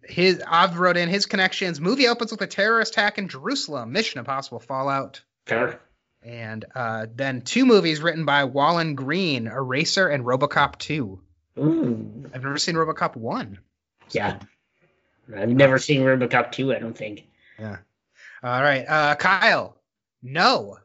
Av wrote in his connections. Movie opens with a terrorist attack in Jerusalem. Mission Impossible Fallout. Fair. And then two movies written by Wallen Green, Eraser and RoboCop 2. Ooh. I've never seen RoboCop 1. So. Yeah. I've never seen RoboCop 2, I don't think. Yeah. All right. Kyle. No.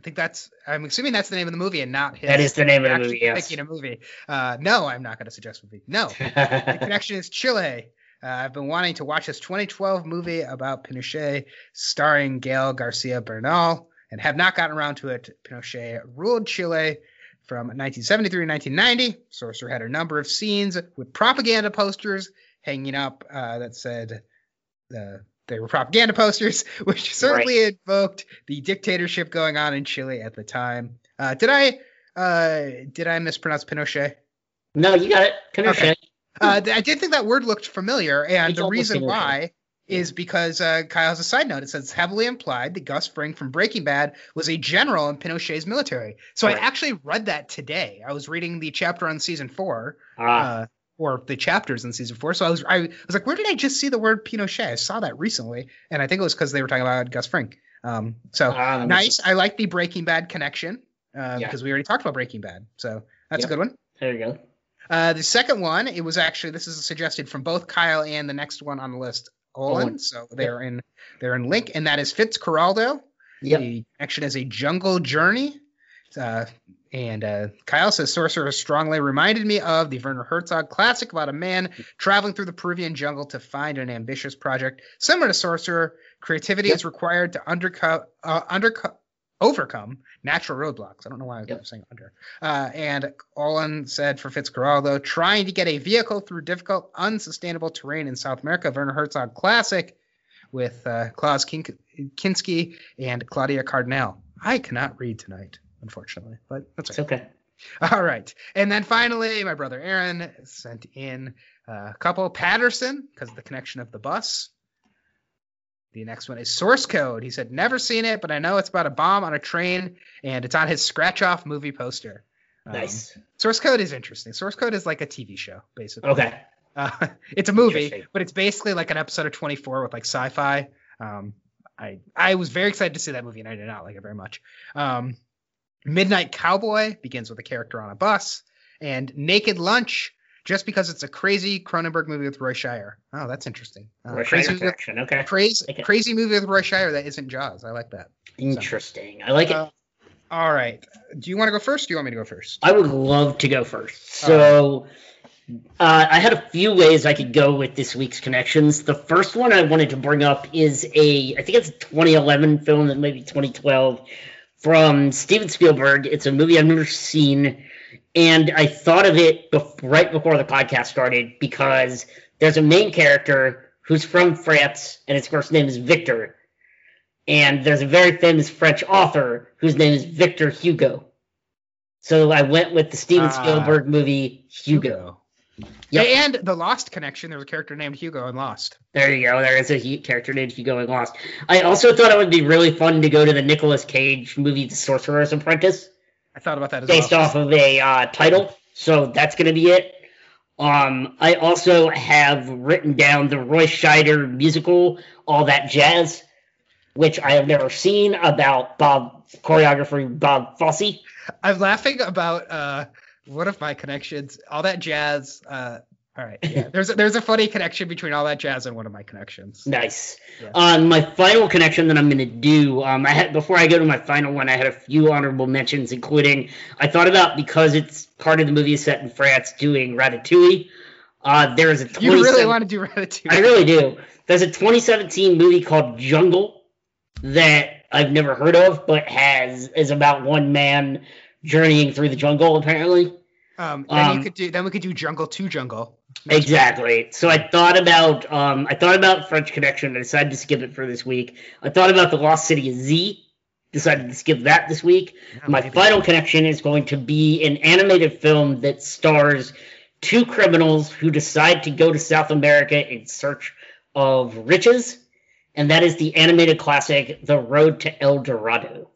I'm assuming that's the name of the movie and not his. That is the name of the movie, yes. Picking a movie. No, I'm not going to suggest a movie. No. The connection is Chile. I've been wanting to watch this 2012 movie about Pinochet starring Gael Garcia Bernal and have not gotten around to it. Pinochet ruled Chile from 1973 to 1990. Sorcerer had a number of scenes with propaganda posters hanging up that said they were propaganda posters, which certainly invoked the dictatorship going on in Chile at the time. Did I mispronounce Pinochet? No, you got it. Pinochet. Okay. I did think that word looked familiar, and the reason why is because, Kyle, as a side note, it says heavily implied that Gus Fring from Breaking Bad was a general in Pinochet's military. So I actually read that today. I was reading the chapter on season 4. Or the chapters in season 4. So I was like, where did I just see the word Pinochet? I saw that recently, and I think it was because they were talking about Gus Fring. Nice. I like the Breaking Bad connection because we already talked about Breaking Bad. So that's a good one. There you go. The second one, this is suggested from both Kyle and the next one on the list, Olin. So they're in link, and that is Fitzcarraldo. Yep. The connection is a jungle journey. And Kyle says Sorcerer strongly reminded me of the Werner Herzog classic about a man traveling through the Peruvian jungle to find an ambitious project. Similar to Sorcerer, creativity is required to overcome natural roadblocks. I don't know why I kept saying under. And Olin said for Fitzcarraldo, trying to get a vehicle through difficult, unsustainable terrain in South America. Werner Herzog classic with Klaus Kinski and Claudia Cardinale. I cannot read tonight, unfortunately, but that's okay. All right. And then finally, my brother Aaron sent in a couple. Patterson, because of the connection of the bus. The next one is Source Code. He said, never seen it, but I know it's about a bomb on a train, and it's on his scratch-off movie poster. Nice. Source Code is interesting. Source Code is like a TV show, basically. Okay. It's a movie, but it's basically like an episode of 24 with like sci-fi. I was very excited to see that movie, and I did not like it very much. Midnight Cowboy begins with a character on a bus, and Naked Lunch, just because it's a crazy Cronenberg movie with Roy Scheider. Oh, that's interesting. Crazy connection. Okay. Crazy movie with Roy Scheider that isn't Jaws. I like that. Interesting. I like it. All right. Do you want to go first? Or do you want me to go first? I would love to go first. So I had a few ways I could go with this week's connections. The first one I wanted to bring up is I think it's a 2011 film, that maybe 2012, from Steven Spielberg. It's a movie I've never seen, and I thought of it right before the podcast started because there's a main character who's from France, and his first name is Victor. And there's a very famous French author whose name is Victor Hugo. So I went with the Steven Spielberg movie Hugo. Yep. And the Lost connection. There's a character named Hugo in Lost. There you go. There is a character named Hugo in Lost. I also thought it would be really fun to go to the Nicolas Cage movie The Sorcerer's Apprentice. I thought about that as well. Based off of a title. So that's going to be it. I also have written down the Roy Scheider musical, All That Jazz, which I have never seen, about choreographer Bob Fosse. I'm laughing about one of my connections, All That Jazz. All right, yeah. There's a funny connection between All That Jazz and one of my connections. Nice. Yeah. My final connection that I'm going to do, before I go to my final one, I had a few honorable mentions, including I thought about, because it's part of the movie set in France, doing Ratatouille. There is a You really want to do Ratatouille? I really do. There's a 2017 movie called Jungle that I've never heard of, but is about one man journeying through the jungle, apparently. Then we could do Jungle to Jungle. Exactly. So I thought about French Connection. I decided to skip it for this week. I thought about The Lost City of Z. Decided to skip that this week. My final connection is going to be an animated film that stars two criminals who decide to go to South America in search of riches. And that is the animated classic, The Road to El Dorado.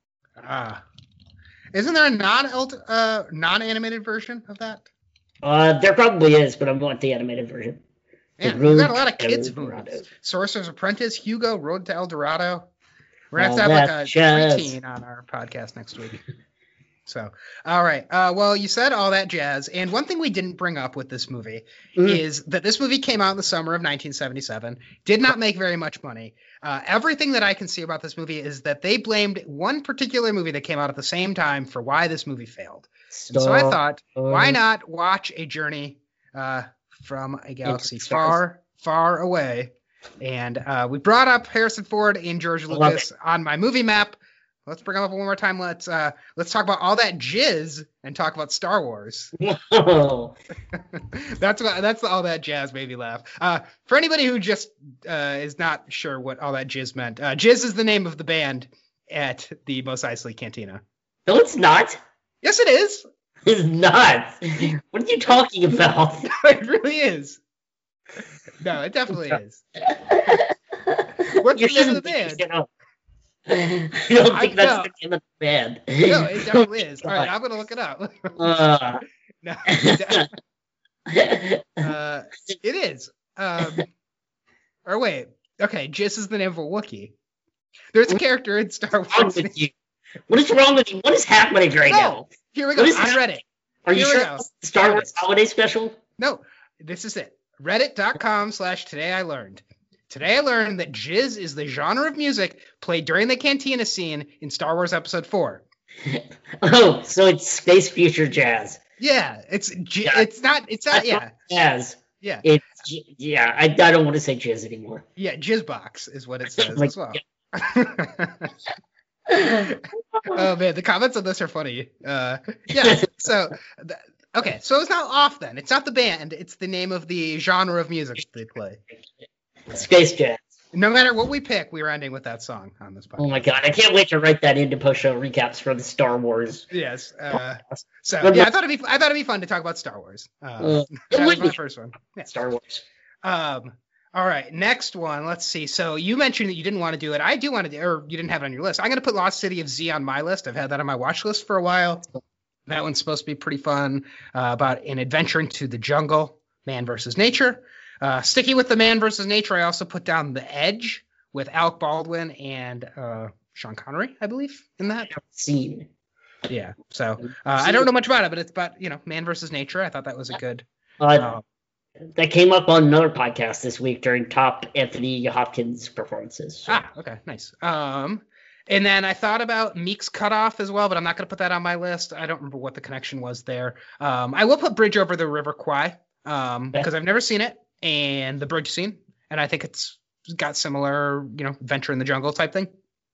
Isn't there a non-animated version of that? There probably is, but I'm going with the animated version. Yeah, we've got a lot of kids movies. Sorcerer's Apprentice, Hugo, Road to El Dorado. We're going to have to have like a preteen on our podcast next week. So, all right. Well, you said All That Jazz, and one thing we didn't bring up with this movie is that this movie came out in the summer of 1977, did not make very much money. Everything that I can see about this movie is that they blamed one particular movie that came out at the same time for why this movie failed. And so I thought, why not watch a journey from a galaxy far, far away? And we brought up Harrison Ford and George Lucas on my movie map. Let's bring them up one more time. Let's talk about All That Jizz and talk about Star Wars. Whoa. That's the All That Jazz made me laugh. For anybody who just is not sure what All That Jizz meant, Jizz is the name of the band at the Mos Eisley Cantina. No, it's not. Yes, it is. It's not. What are you talking about? No, it really is. No, it definitely is. What's the name of the band? I don't think that's the name of the band. No, it definitely is. All right, I'm going to look it up. No. It is. Or wait. Okay, Jizz is the name of a Wookiee. There's a character in Star Wars. What is wrong with you? What is happening right now? Here we go. I read it. Are you sure it's the Star Wars Holiday Special? No, this is it. Reddit.com/Today I Learned. Today I learned that jizz is the genre of music played during the cantina scene in Star Wars Episode 4. Oh, so it's space future jazz. Yeah, it's not jazz. Yeah. I don't want to say jizz anymore. Yeah, Jizzbox is what it says as well. Oh man, the comments on this are funny. So okay, so it's not off then. It's not the band, it's the name of the genre of music they play. Space jazz. No matter what we pick, we were ending with that song on this podcast. Oh my god, I can't wait to write that into post-show recaps for the Star Wars. Yes. So yeah, I thought it'd be fun to talk about Star Wars. That was my first one. Yeah. Star Wars. All right, next one. Let's see. So you mentioned that you didn't want to do it. I do want to do, or you didn't have it on your list. I'm going to put Lost City of Z on my list. I've had that on my watch list for a while. That one's supposed to be pretty fun. About an adventure into the jungle, man versus nature. Sticking with the man versus nature, I also put down The Edge with Alec Baldwin and Sean Connery, I believe, in that scene. Yeah. So I don't know much about it, but it's about man versus nature. I thought that was a good. That came up on another podcast this week during top Anthony Hopkins performances. So. Okay, nice. And then I thought about Meek's Cutoff as well, but I'm not going to put that on my list. I don't remember what the connection was there. I will put Bridge Over the River Kwai because I've never seen it, and the bridge scene, and I think it's got similar, adventure in the jungle type thing.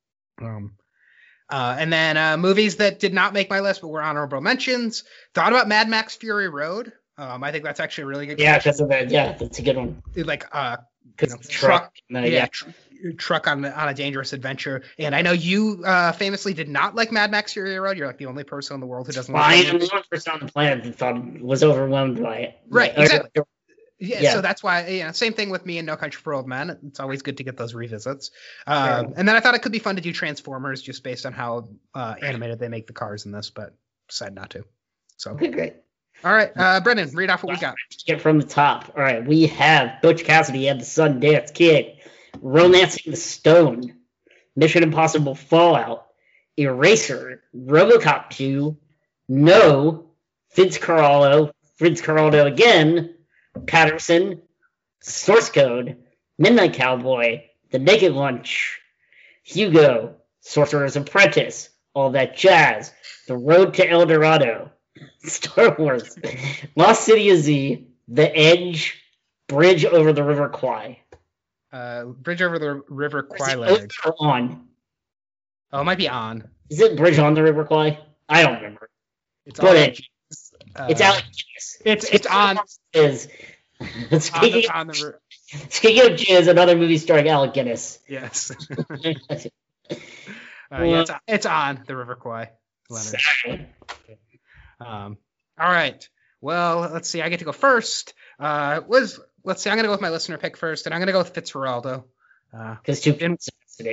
And then movies that did not make my list but were honorable mentions. Thought about Mad Max Fury Road. I think that's actually a really good. Yeah, because of that. Yeah, that's a good one. Like truck. Truck on a dangerous adventure. And I know you famously did not like Mad Max Fury Road. You're like the only person in the world who doesn't. I am the one person on the planet that was overwhelmed by it. Right. Exactly. Yeah, so that's why, same thing with me and No Country for Old Men. It's always good to get those revisits. And then I thought it could be fun to do Transformers just based on how animated they make the cars in this, but decided not to. So okay, great. All right, Brendan, read off what we got. Get from the top. All right, we have Butch Cassidy and the Sundance Kid, Romancing the Stone, Mission Impossible Fallout, Eraser, RoboCop 2, No, Vince Carollo again, Patterson, Source Code, Midnight Cowboy, The Naked Lunch, Hugo, Sorcerer's Apprentice, All That Jazz, The Road to El Dorado, Star Wars, Lost City of Z, The Edge, Bridge Over the River Kwai. Bridge Over the River Kwai. On? Oh, it might be on. Is it Bridge on the River Kwai? I don't remember. It's on. It's Alec Guinness. It's on. Speaking of jizz, another movie starring Alec Guinness. Yes. It's on the River Kwai. All right. Well, let's see. I get to go first. Let's see. I'm going to go with my listener pick first, and I'm going to go with Fitzgeraldo. Because two people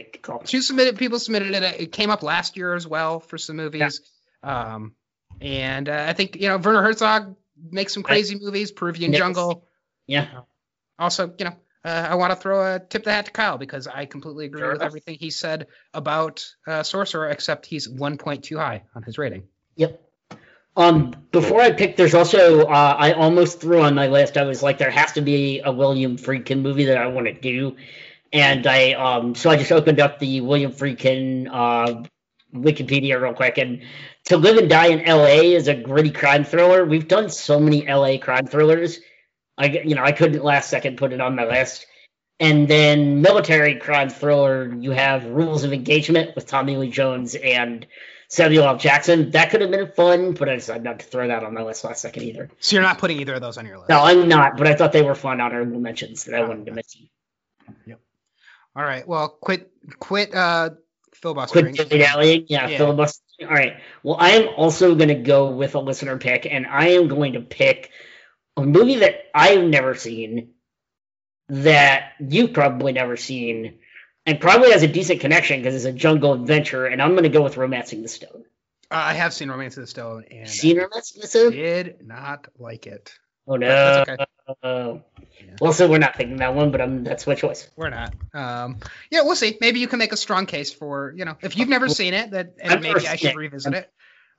submitted it. It came up last year as well for some movies. Yeah. And I think, Werner Herzog makes some crazy movies, Peruvian Jungle. Yeah. Also, I want to throw a tip the hat to Kyle because I completely agree with everything he said about Sorcerer, except he's 1 point too high on his rating. Yep. Before I pick, there's also I almost threw on my list. I was like, there has to be a William Friedkin movie that I want to do, and so I just opened up the William Friedkin Wikipedia real quick, and To Live and Die in L.A. is a gritty crime thriller. We've done so many L.A. crime thrillers. I couldn't last second put it on my list. And then military crime thriller, you have Rules of Engagement with Tommy Lee Jones and Samuel L. Jackson. That could have been fun, but I decided not to throw that on my list last second either. So you're not putting either of those on your list? No, I'm not, but I thought they were fun honorable mentions that I wanted to mention. Yep. All right. Well, quit filibustering. Quit dilly-dallying? Yeah, filibustering. All right. Well, I am also going to go with a listener pick, and I am going to pick a movie that I've never seen, that you've probably never seen, and probably has a decent connection because it's a jungle adventure, and I'm going to go with Romancing the Stone. I have seen Romancing the Stone, and Romancing the Stone? Did not like it. Oh, no. That's okay. Yeah. Well, so we're not picking that one, but that's my choice. We're not. Yeah, we'll see. Maybe you can make a strong case for, if you've never seen it, maybe I should revisit it.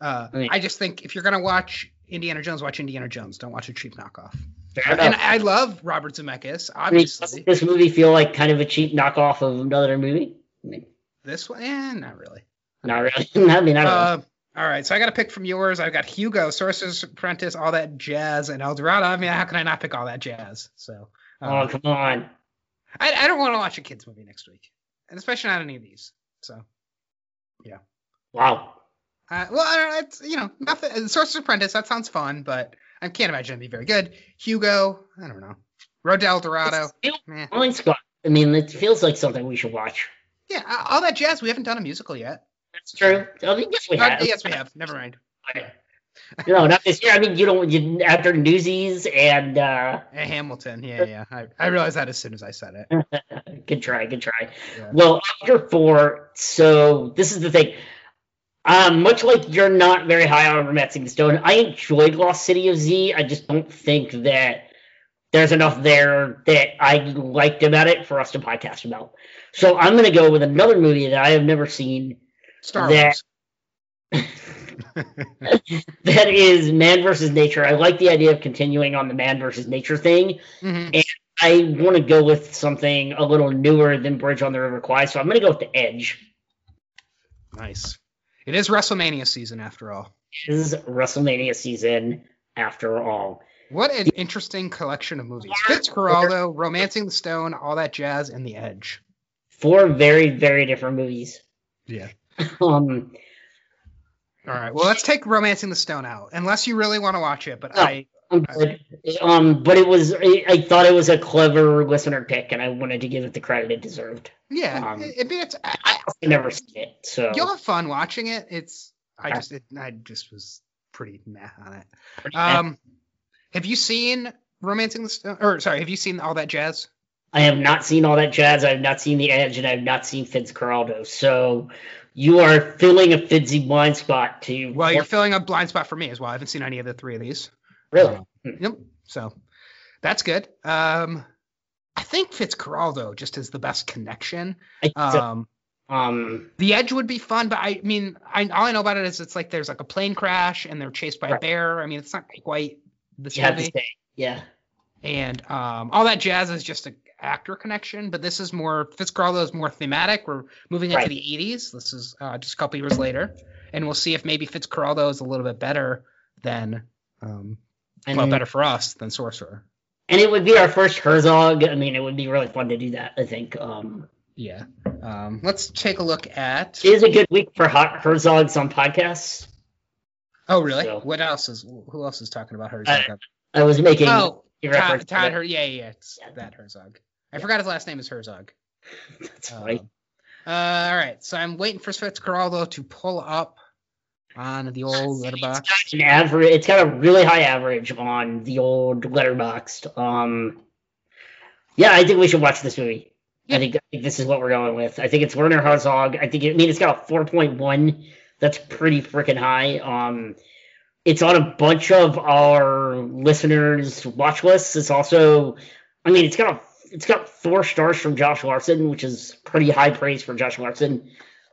I just think if you're going to watch Indiana Jones, watch Indiana Jones. Don't watch a cheap knockoff. And I love Robert Zemeckis, obviously. Does this movie feel like kind of a cheap knockoff of another movie? This one? Not really. Not really. I mean, I don't know. All right, so I got to pick from yours. I've got Hugo, Sorcerer's Apprentice, All That Jazz, and El Dorado. I mean, how can I not pick All That Jazz? So. Oh, come on. I don't want to watch a kids movie next week, and especially not any of these. So, yeah. Wow. Well, it's nothing. Sorcerer's Apprentice. That sounds fun, but I can't imagine it'd be very good. Hugo. I don't know. Road to El Dorado. I mean, it feels like something we should watch. Yeah, All That Jazz. We haven't done a musical yet. That's true. I mean, yes, we have. Yes, we have. Never mind. Okay. No, not this year. I mean, after Newsies and Hamilton. Yeah. I realized that as soon as I said it. Good try. Yeah. Well, after 4, so this is the thing. Much like you're not very high on Romancing the Stone, I enjoyed Lost City of Z. I just don't think that there's enough there that I liked about it for us to podcast about. So I'm going to go with another movie that I have never seen. Star Wars. That is Man vs. Nature. I like the idea of continuing on the Man vs. Nature thing. Mm-hmm. And I want to go with something a little newer than Bridge on the River Kwai, so I'm going to go with The Edge. Nice. It is WrestleMania season after all. It is WrestleMania season after all. What an interesting collection of movies. Fitzcarraldo, Romancing the Stone, All That Jazz, and The Edge. 4 very, very different movies. Yeah. All right. Well, let's take Romancing the Stone out, unless you really want to watch it. But I'm good. But it was. I thought it was a clever listener pick, and I wanted to give it the credit it deserved. Yeah. I never seen it, so you'll have fun watching it. I just was pretty meh on it. Have you seen Romancing the Stone? Or sorry, have you seen All That Jazz? I have not seen All That Jazz. I have not seen The Edge, and I have not seen Fitzcarraldo. So you are filling a Fitzy blind spot to. Well, you're filling a blind spot for me as well. I haven't seen any of the 3 of these. Really? Yep. So that's good. I think Fitzcarraldo just has the best connection. The Edge would be fun, but I mean, all I know about it is it's like there's like a plane crash and they're chased by a bear. I mean, it's not quite this movie. Yeah. And All That Jazz is just an actor connection, but this is more Fitzcarraldo is more thematic. We're moving into the 80s. This is just a couple years later, and we'll see if maybe Fitzcarraldo is a little bit better than better for us than Sorcerer. And it would be our first Herzog. I mean, it would be really fun to do that, I think. Yeah. Let's take a look at. It is a good week for hot Herzogs on podcasts. Oh, really? So, who else is talking about Herzog? I was making. Oh, Todd Herzog. Yeah, it's that Herzog. I forgot his last name is Herzog. That's right. All right. So I'm waiting for Fitzcarraldo to pull up on the old Letterboxd. It's got a really high average on the old Letterboxd. Yeah, I think we should watch this movie. Yeah. I think this is what we're going with. I think it's Werner Herzog. It's got a 4.1. That's pretty freaking high. It's on a bunch of our listeners' watch lists. It's also, it's got 4 stars from Josh Larson, which is pretty high praise for Josh Larson.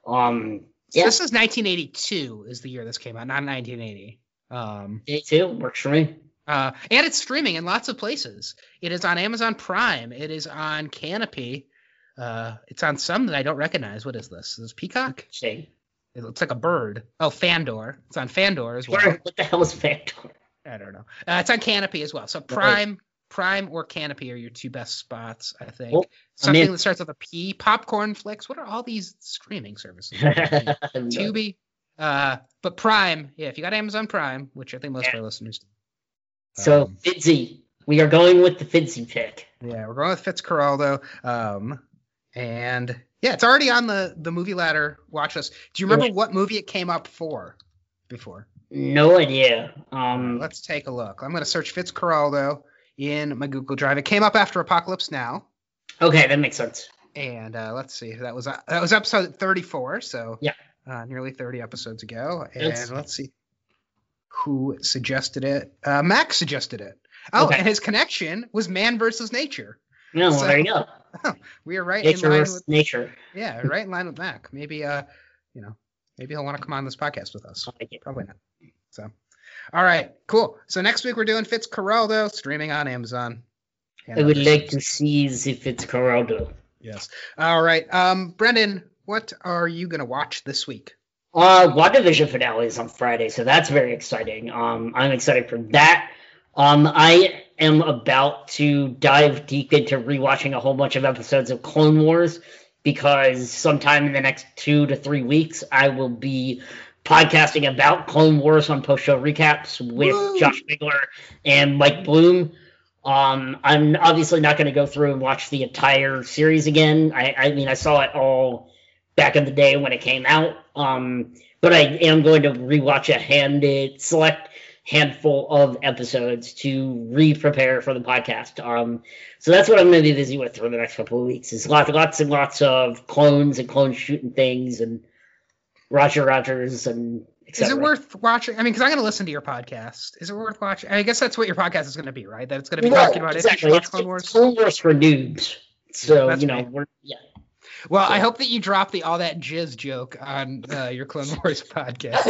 So this is 1982 is the year this came out, not 1980. 82 works for me. And it's streaming in lots of places. It is on Amazon Prime. It is on Canopy. It's on some that I don't recognize. What is this? Is this Peacock? It looks like a bird. Oh, Fandor. It's on Fandor as well. What the hell is Fandor? I don't know. It's on Canopy as well. So Prime or Canopy are your 2 best spots, I think. Well, something that starts with a P. Popcorn Flicks. What are all these streaming services? Tubi. But Prime, if you got Amazon Prime, which I think most of our listeners do. So Fitzy. We are going with the Fitzy pick. Yeah, we're going with Fitzcarraldo. And yeah, it's already on the movie ladder watch list. Do you remember what movie it came up for before? No idea. Let's take a look. I'm going to search Fitzcarraldo in my Google Drive. It came up after Apocalypse Now. Okay, that makes sense. And let's see. That was episode 34, so yeah, nearly 30 episodes ago. And let's see who suggested it. Max suggested it. Oh, okay. And his connection was Man versus Nature. No, well, there you go. We are right nature in line with nature. Yeah, right in line with Mac. Maybe maybe he'll want to come on this podcast with us. Probably not. So, all right, cool. So next week we're doing Fitzcarraldo streaming on Amazon. I would like to see the Fitzcarraldo. Yes. All right, Brendan, what are you gonna watch this week? WandaVision finale is on Friday, so that's very exciting. I'm excited for that. I am about to dive deep into rewatching a whole bunch of episodes of Clone Wars because sometime in the next 2 to 3 weeks, I will be podcasting about Clone Wars on post-show recaps with Josh Bigler and Mike Bloom. I'm obviously not going to go through and watch the entire series again. I saw it all back in the day when it came out, but I am going to rewatch a select handful of episodes to re-prepare for the podcast. So that's what I'm going to be busy with for the next couple of weeks. Is lots and lots of clones and clones shooting things and Rogers and etc. Is it worth watching? I mean, because I'm going to listen to your podcast. Is it worth watching? I guess that's what your podcast is going to be, right? That it's going to be talking about exactly. It's Clone Wars. Clone Wars for noobs. So Well, I hope that you drop the all that jizz joke on your Clone Wars podcast.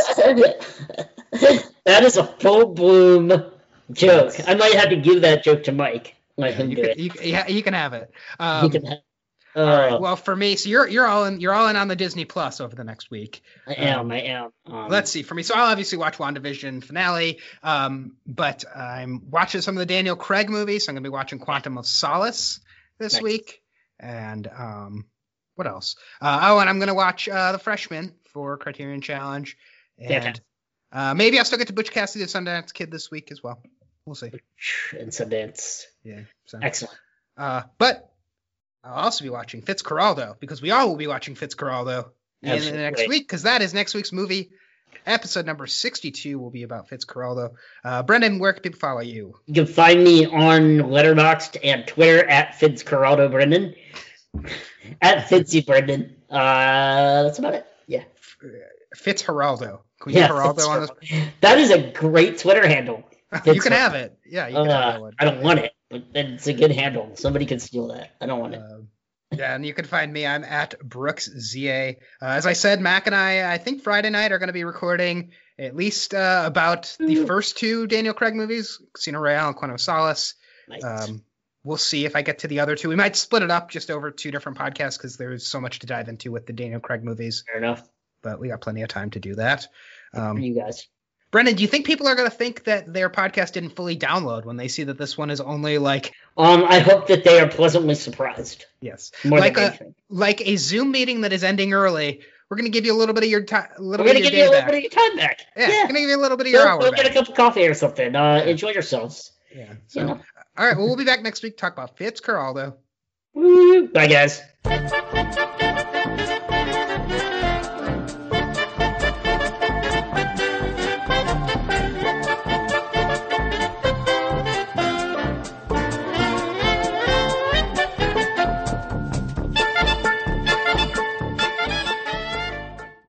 That is a full bloom joke. I might have to give that joke to Mike. Let him do it. You can have it. All right. Well, for me, so you're all in on the Disney Plus over the next week. I am. Let's see. For me, so I'll obviously watch WandaVision finale, but I'm watching some of the Daniel Craig movies. So I'm gonna be watching Quantum of Solace this week, and what else? And I'm gonna watch The Freshman for Criterion Challenge, and maybe I'll still get to Butch Cassidy and Sundance Kid this week as well. We'll see. And Sundance. Yeah. So. Excellent. But I'll also be watching Fitzcarraldo, because we all will be watching Fitzcarraldo in the next week, because that is next week's movie. Episode number 62 will be about Fitzcarraldo. Brendan, where can people follow you? You can find me on Letterboxd and Twitter at Fitzcarraldo Brendan. At Fitzy Brendan. That's about it. Yeah. Fitzcarraldo. Can we get Geraldo on this? That is a great Twitter handle. You can have it. Yeah, you can have it. I don't want it, but it's a good handle. Somebody can steal that. I don't want it. Yeah, and you can find me. I'm at Brooks ZA. As I said, Mac and I think Friday night are going to be recording at least about the first two Daniel Craig movies, Casino Royale and Quantum of Solace. Nice. We'll see if I get to the other two. We might split it up just over two different podcasts because there's so much to dive into with the Daniel Craig movies. Fair enough. But we got plenty of time to do that. You guys. Brendan, do you think people are going to think that their podcast didn't fully download when they see that this one is only like... I hope that they are pleasantly surprised. Yes. Like a Zoom meeting that is ending early. We're going to give you a little bit of your time. We're going to give you a little bit of your time back. Yeah. We're going to give you a little bit of your hour back. Go get a cup of coffee or something. Enjoy yourselves. Yeah. So, all right. Well, we'll be back next week to talk about Fitzcarraldo. Woo. Bye, guys.